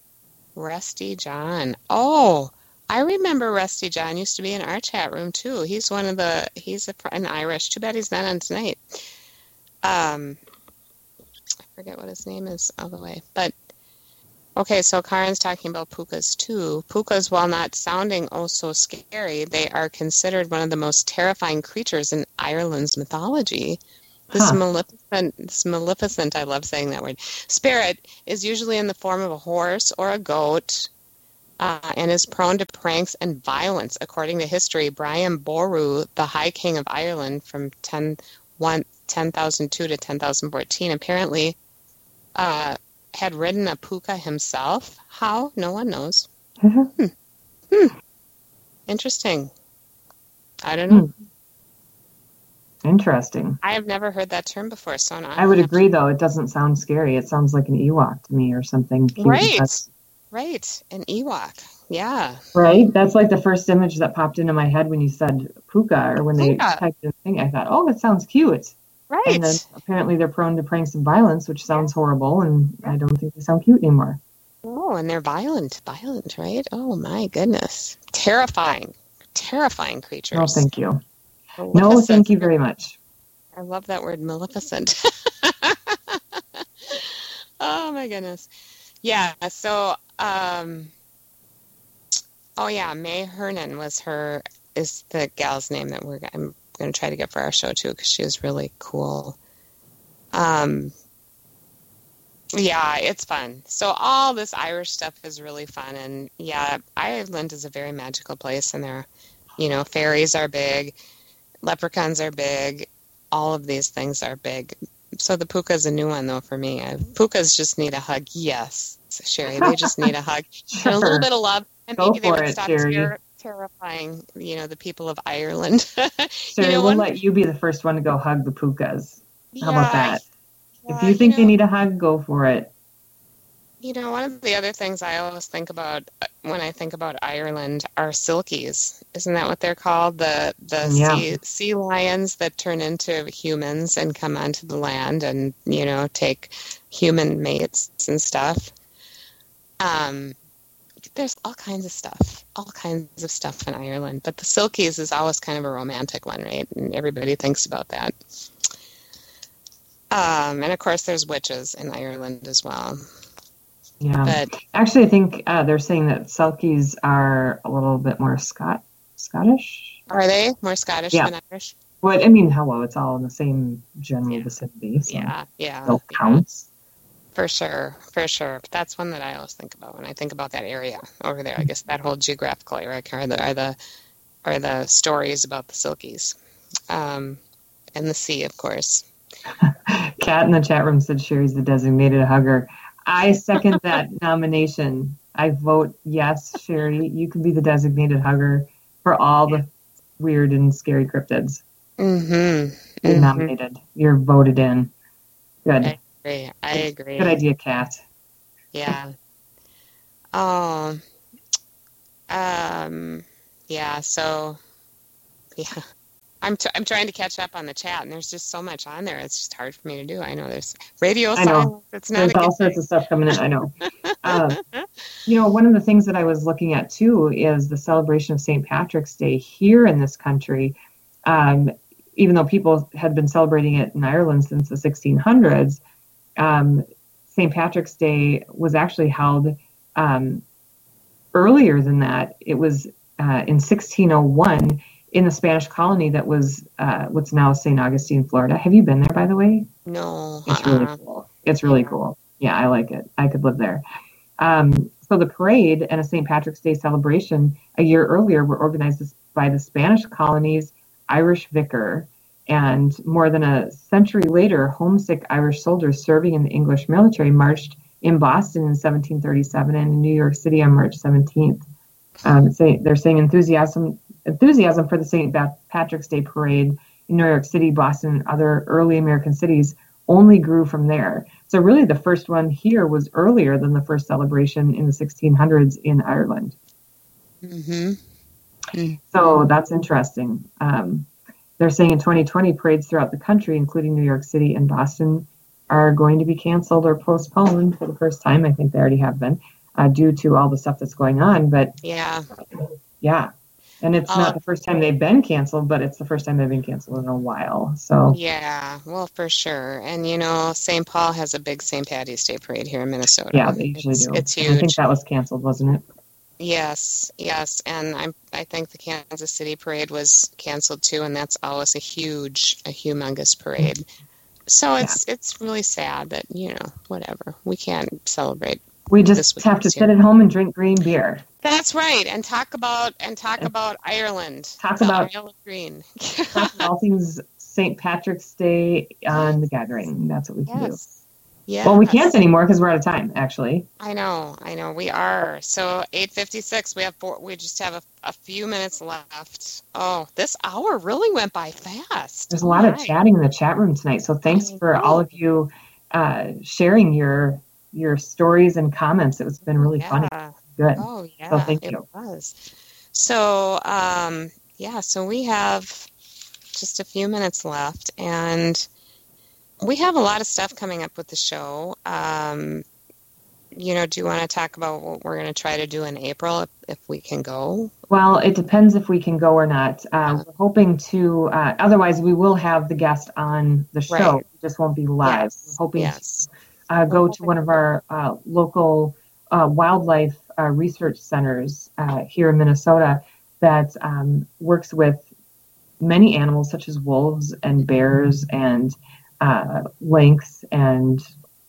Rusty John. Oh, I remember Rusty John used to be in our chat room too. He's one of the, he's a, an Irish. Too bad he's not on tonight. Um, I forget what his name is all the way. But, okay, so Karen's talking about pukas too. Pukas, while not sounding oh so scary, they are considered one of the most terrifying creatures in Ireland's mythology. This huh. Maleficent, this Maleficent, I love saying that word, spirit is usually in the form of a horse or a goat uh, and is prone to pranks and violence. According to history, Brian Boru, the High King of Ireland from ten thousand two to ten thousand fourteen, apparently uh, had ridden a puka himself. How? No one knows. Mm-hmm. Hmm. Hmm. Interesting. I don't know. Hmm. Interesting. I have never heard that term before, so now I would agree, though. It doesn't sound scary. It sounds like an Ewok to me or something. Cute. Right. That's... Right. An Ewok. Yeah. Right. That's like the first image that popped into my head when you said puka, or when they puka. typed in the thing. I thought, oh, that sounds cute. Right. And then apparently they're prone to pranks and violence, which sounds horrible, and I don't think they sound cute anymore. Oh, and they're violent. Violent, right? Oh, my goodness. Terrifying. Terrifying creatures. No, thank you. No, thank you very much. I love that word, maleficent. Oh, my goodness. Yeah, so, um, oh, yeah, May Hernan was her, is the gal's name that we're, I'm going to try to get for our show, too, because she was really cool. Um, yeah, it's fun. So all this Irish stuff is really fun, and, yeah, Ireland is a very magical place, and there, you know, fairies are big. Leprechauns are big. All of these things are big. So the puka's a new one, though, for me. I, pukas just need a hug. Yes, Sherry, they just need a hug. Sure. And a little bit of love. And Go maybe they would it, stop ter- terrifying, you know, the people of Ireland. Sherry, you know, we'll one, let you be the first one to go hug the pukas. Yeah, How about that? Yeah, if you think you know, they need a hug, go for it. You know, one of the other things I always think about when I think about Ireland are silkies. Isn't that what they're called? The the Yeah. sea, sea lions that turn into humans and come onto the land and, you know, take human mates and stuff. Um, there's all kinds of stuff, all kinds of stuff in Ireland. But the silkies is always kind of a romantic one, right? And everybody thinks about that. Um, and, of course, there's witches in Ireland as well. Yeah. But actually, I think uh, they're saying that Selkies are a little bit more Scot Scottish. Are they more Scottish yeah. than Irish? Well, I mean, hello, it's all in the same general yeah. vicinity. So yeah, yeah. Still counts. For sure, for sure. But that's one that I always think about when I think about that area over there. I guess that whole geographical area are the are the, are the stories about the Silkies, um, and the sea, of course. Kat in the chat room said Sherry's the designated hugger. I second that nomination. I vote yes, Sherry. You can be the designated hugger for all the weird and scary cryptids. Mm-hmm. You're mm-hmm. nominated. You're voted in. Good. I agree. I agree. Good idea, Kat. Yeah. Oh. Um. Yeah. So. Yeah. I'm t- I'm trying to catch up on the chat, and there's just so much on there. It's just hard for me to do. I know there's radio I know. silence. It's not there's a good all sorts thing. of stuff coming in. I know. uh, you know, one of the things that I was looking at too is the celebration of Saint Patrick's Day here in this country. Um, even though people had been celebrating it in Ireland since the sixteen hundreds, um, Saint Patrick's Day was actually held um, earlier than that. It was uh, in sixteen oh one. In the Spanish colony that was uh, what's now Saint Augustine, Florida. Have you been there, by the way? No. It's uh-uh. really cool. It's really cool. Yeah, I like it. I could live there. Um, so the parade and a Saint Patrick's Day celebration a year earlier were organized by the Spanish colony's Irish vicar. And more than a century later, homesick Irish soldiers serving in the English military marched in Boston in seventeen thirty-seven and in New York City on March seventeenth. Um, say, they're saying enthusiasm enthusiasm for the Saint Patrick's Day parade in New York City, Boston, and other early American cities only grew from there. So really the first one here was earlier than the first celebration in the sixteen hundreds in Ireland. Mm-hmm. Mm-hmm. So that's interesting. Um, they're saying in twenty twenty, parades throughout the country, including New York City and Boston, are going to be canceled or postponed for the first time. I think they already have been. uh, due to all the stuff that's going on. But yeah, yeah. And it's Uh, not the first time they've been canceled, but it's the first time they've been canceled in a while. So yeah, well, for sure. And, you know, Saint Paul has a big Saint Patty's Day parade here in Minnesota. yeah, they usually it's, do. It's And huge. I think that was canceled, wasn't it? Yes, yes. And I'm, I think the Kansas City parade was canceled too, and that's always a huge, a humongous parade. So it's yeah. it's really sad that, you know, whatever. We can't celebrate. We just have to sit year. at home and drink green beer. That's right, and talk about and talk about Ireland. Talk about Isle of Green. talk about all things Saint Patrick's Day on the Gathering. That's what we can yes. do. Yeah. Well, we can't anymore because we're out of time. Actually. I know, I know, we are. So eight fifty-six. We have four, we just have a, a few minutes left. Oh, this hour really went by fast. There's a lot oh, of chatting in the chat room tonight. So thanks for all of you uh, sharing your your stories and comments. It's been really yeah. funny. Good. Oh yeah, so thank it you. was. So um, yeah, so we have just a few minutes left, and we have a lot of stuff coming up with the show. Um, you know, do you want to talk about what we're going to try to do in April if, if we can go? Well, it depends if we can go or not. Uh, we're hoping to. Uh, otherwise, we will have the guest on the show. Right. It just won't be live. Yes. We're hoping yes. to uh, go to one of our uh, local uh, wildlife uh, research centers uh, here in Minnesota that um, works with many animals such as wolves and bears and uh, lynx and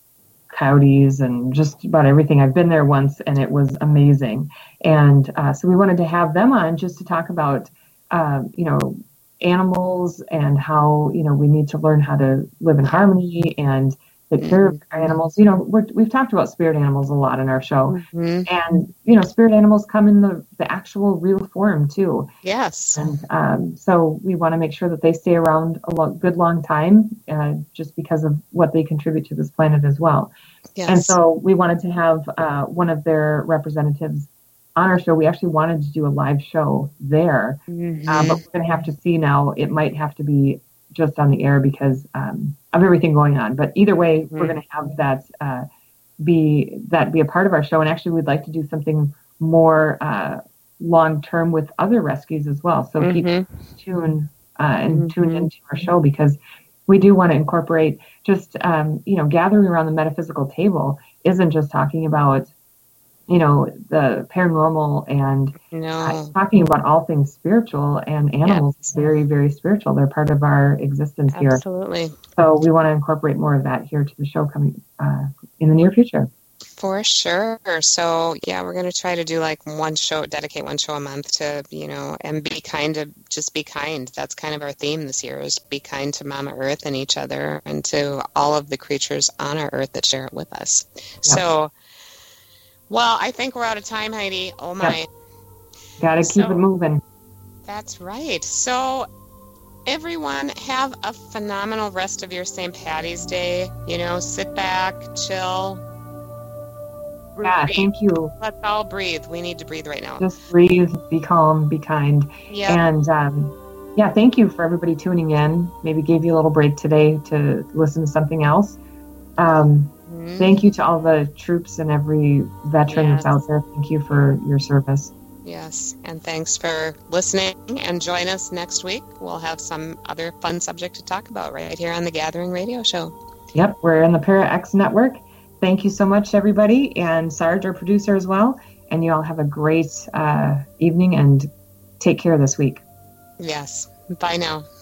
coyotes and just about everything. I've been there once and it was amazing. And uh, so we wanted to have them on just to talk about, uh, you know, animals and how, you know, we need to learn how to live in harmony and take care of our animals. You know, we're, we've talked about spirit animals a lot in our show. Mm-hmm. And, you know, spirit animals come in the, the actual real form too. Yes. And um, so we want to make sure that they stay around a lo- good long time uh, just because of what they contribute to this planet as well. Yes. And so we wanted to have uh, one of their representatives on our show. We actually wanted to do a live show there, Mm-hmm. uh, but we're going to have to see now. It might have to be just on the air because um, of everything going on. But either way, Mm-hmm. we're going to have that uh, be that be a part of our show. And actually, we'd like to do something more uh, long term with other rescues as well. So Mm-hmm. keep tuned uh, and Mm-hmm. tune into our show because we do want to incorporate just um, you know gathering around the metaphysical table isn't just talking about you know the paranormal and No. uh, talking about all things spiritual, and animals Yes. are very, very spiritual. They're part of our existence here. Absolutely. So we want to incorporate more of that here to the show coming uh, in the near future. For sure. So yeah, we're going to try to do like one show, dedicate one show a month to, you know, and be kind to just be kind. That's kind of our theme this year is be kind to Mama Earth and each other and to all of the creatures on our earth that share it with us. Yeah. So, well, I think we're out of time, Heidi. Oh my. Yep. Got to keep So- it moving. That's right. So everyone have a phenomenal rest of your Saint Patty's Day. You know, sit back, chill. Yeah, breathe. thank you. Let's all breathe. We need to breathe right now. Just breathe, be calm, be kind. Yeah. And um, yeah, thank you for everybody tuning in. Maybe gave you a little break today to listen to something else. Um, Mhm. Thank you to all the troops and every veteran Yes. that's out there. Thank you for your service. Yes, and thanks for listening, and join us next week. We'll have some other fun subject to talk about right here on the Gathering Radio Show. Yep, we're in the Para X Network. Thank you so much, everybody, and Sarge, our producer, as well. And you all have a great uh, evening and take care this week. Yes, bye now.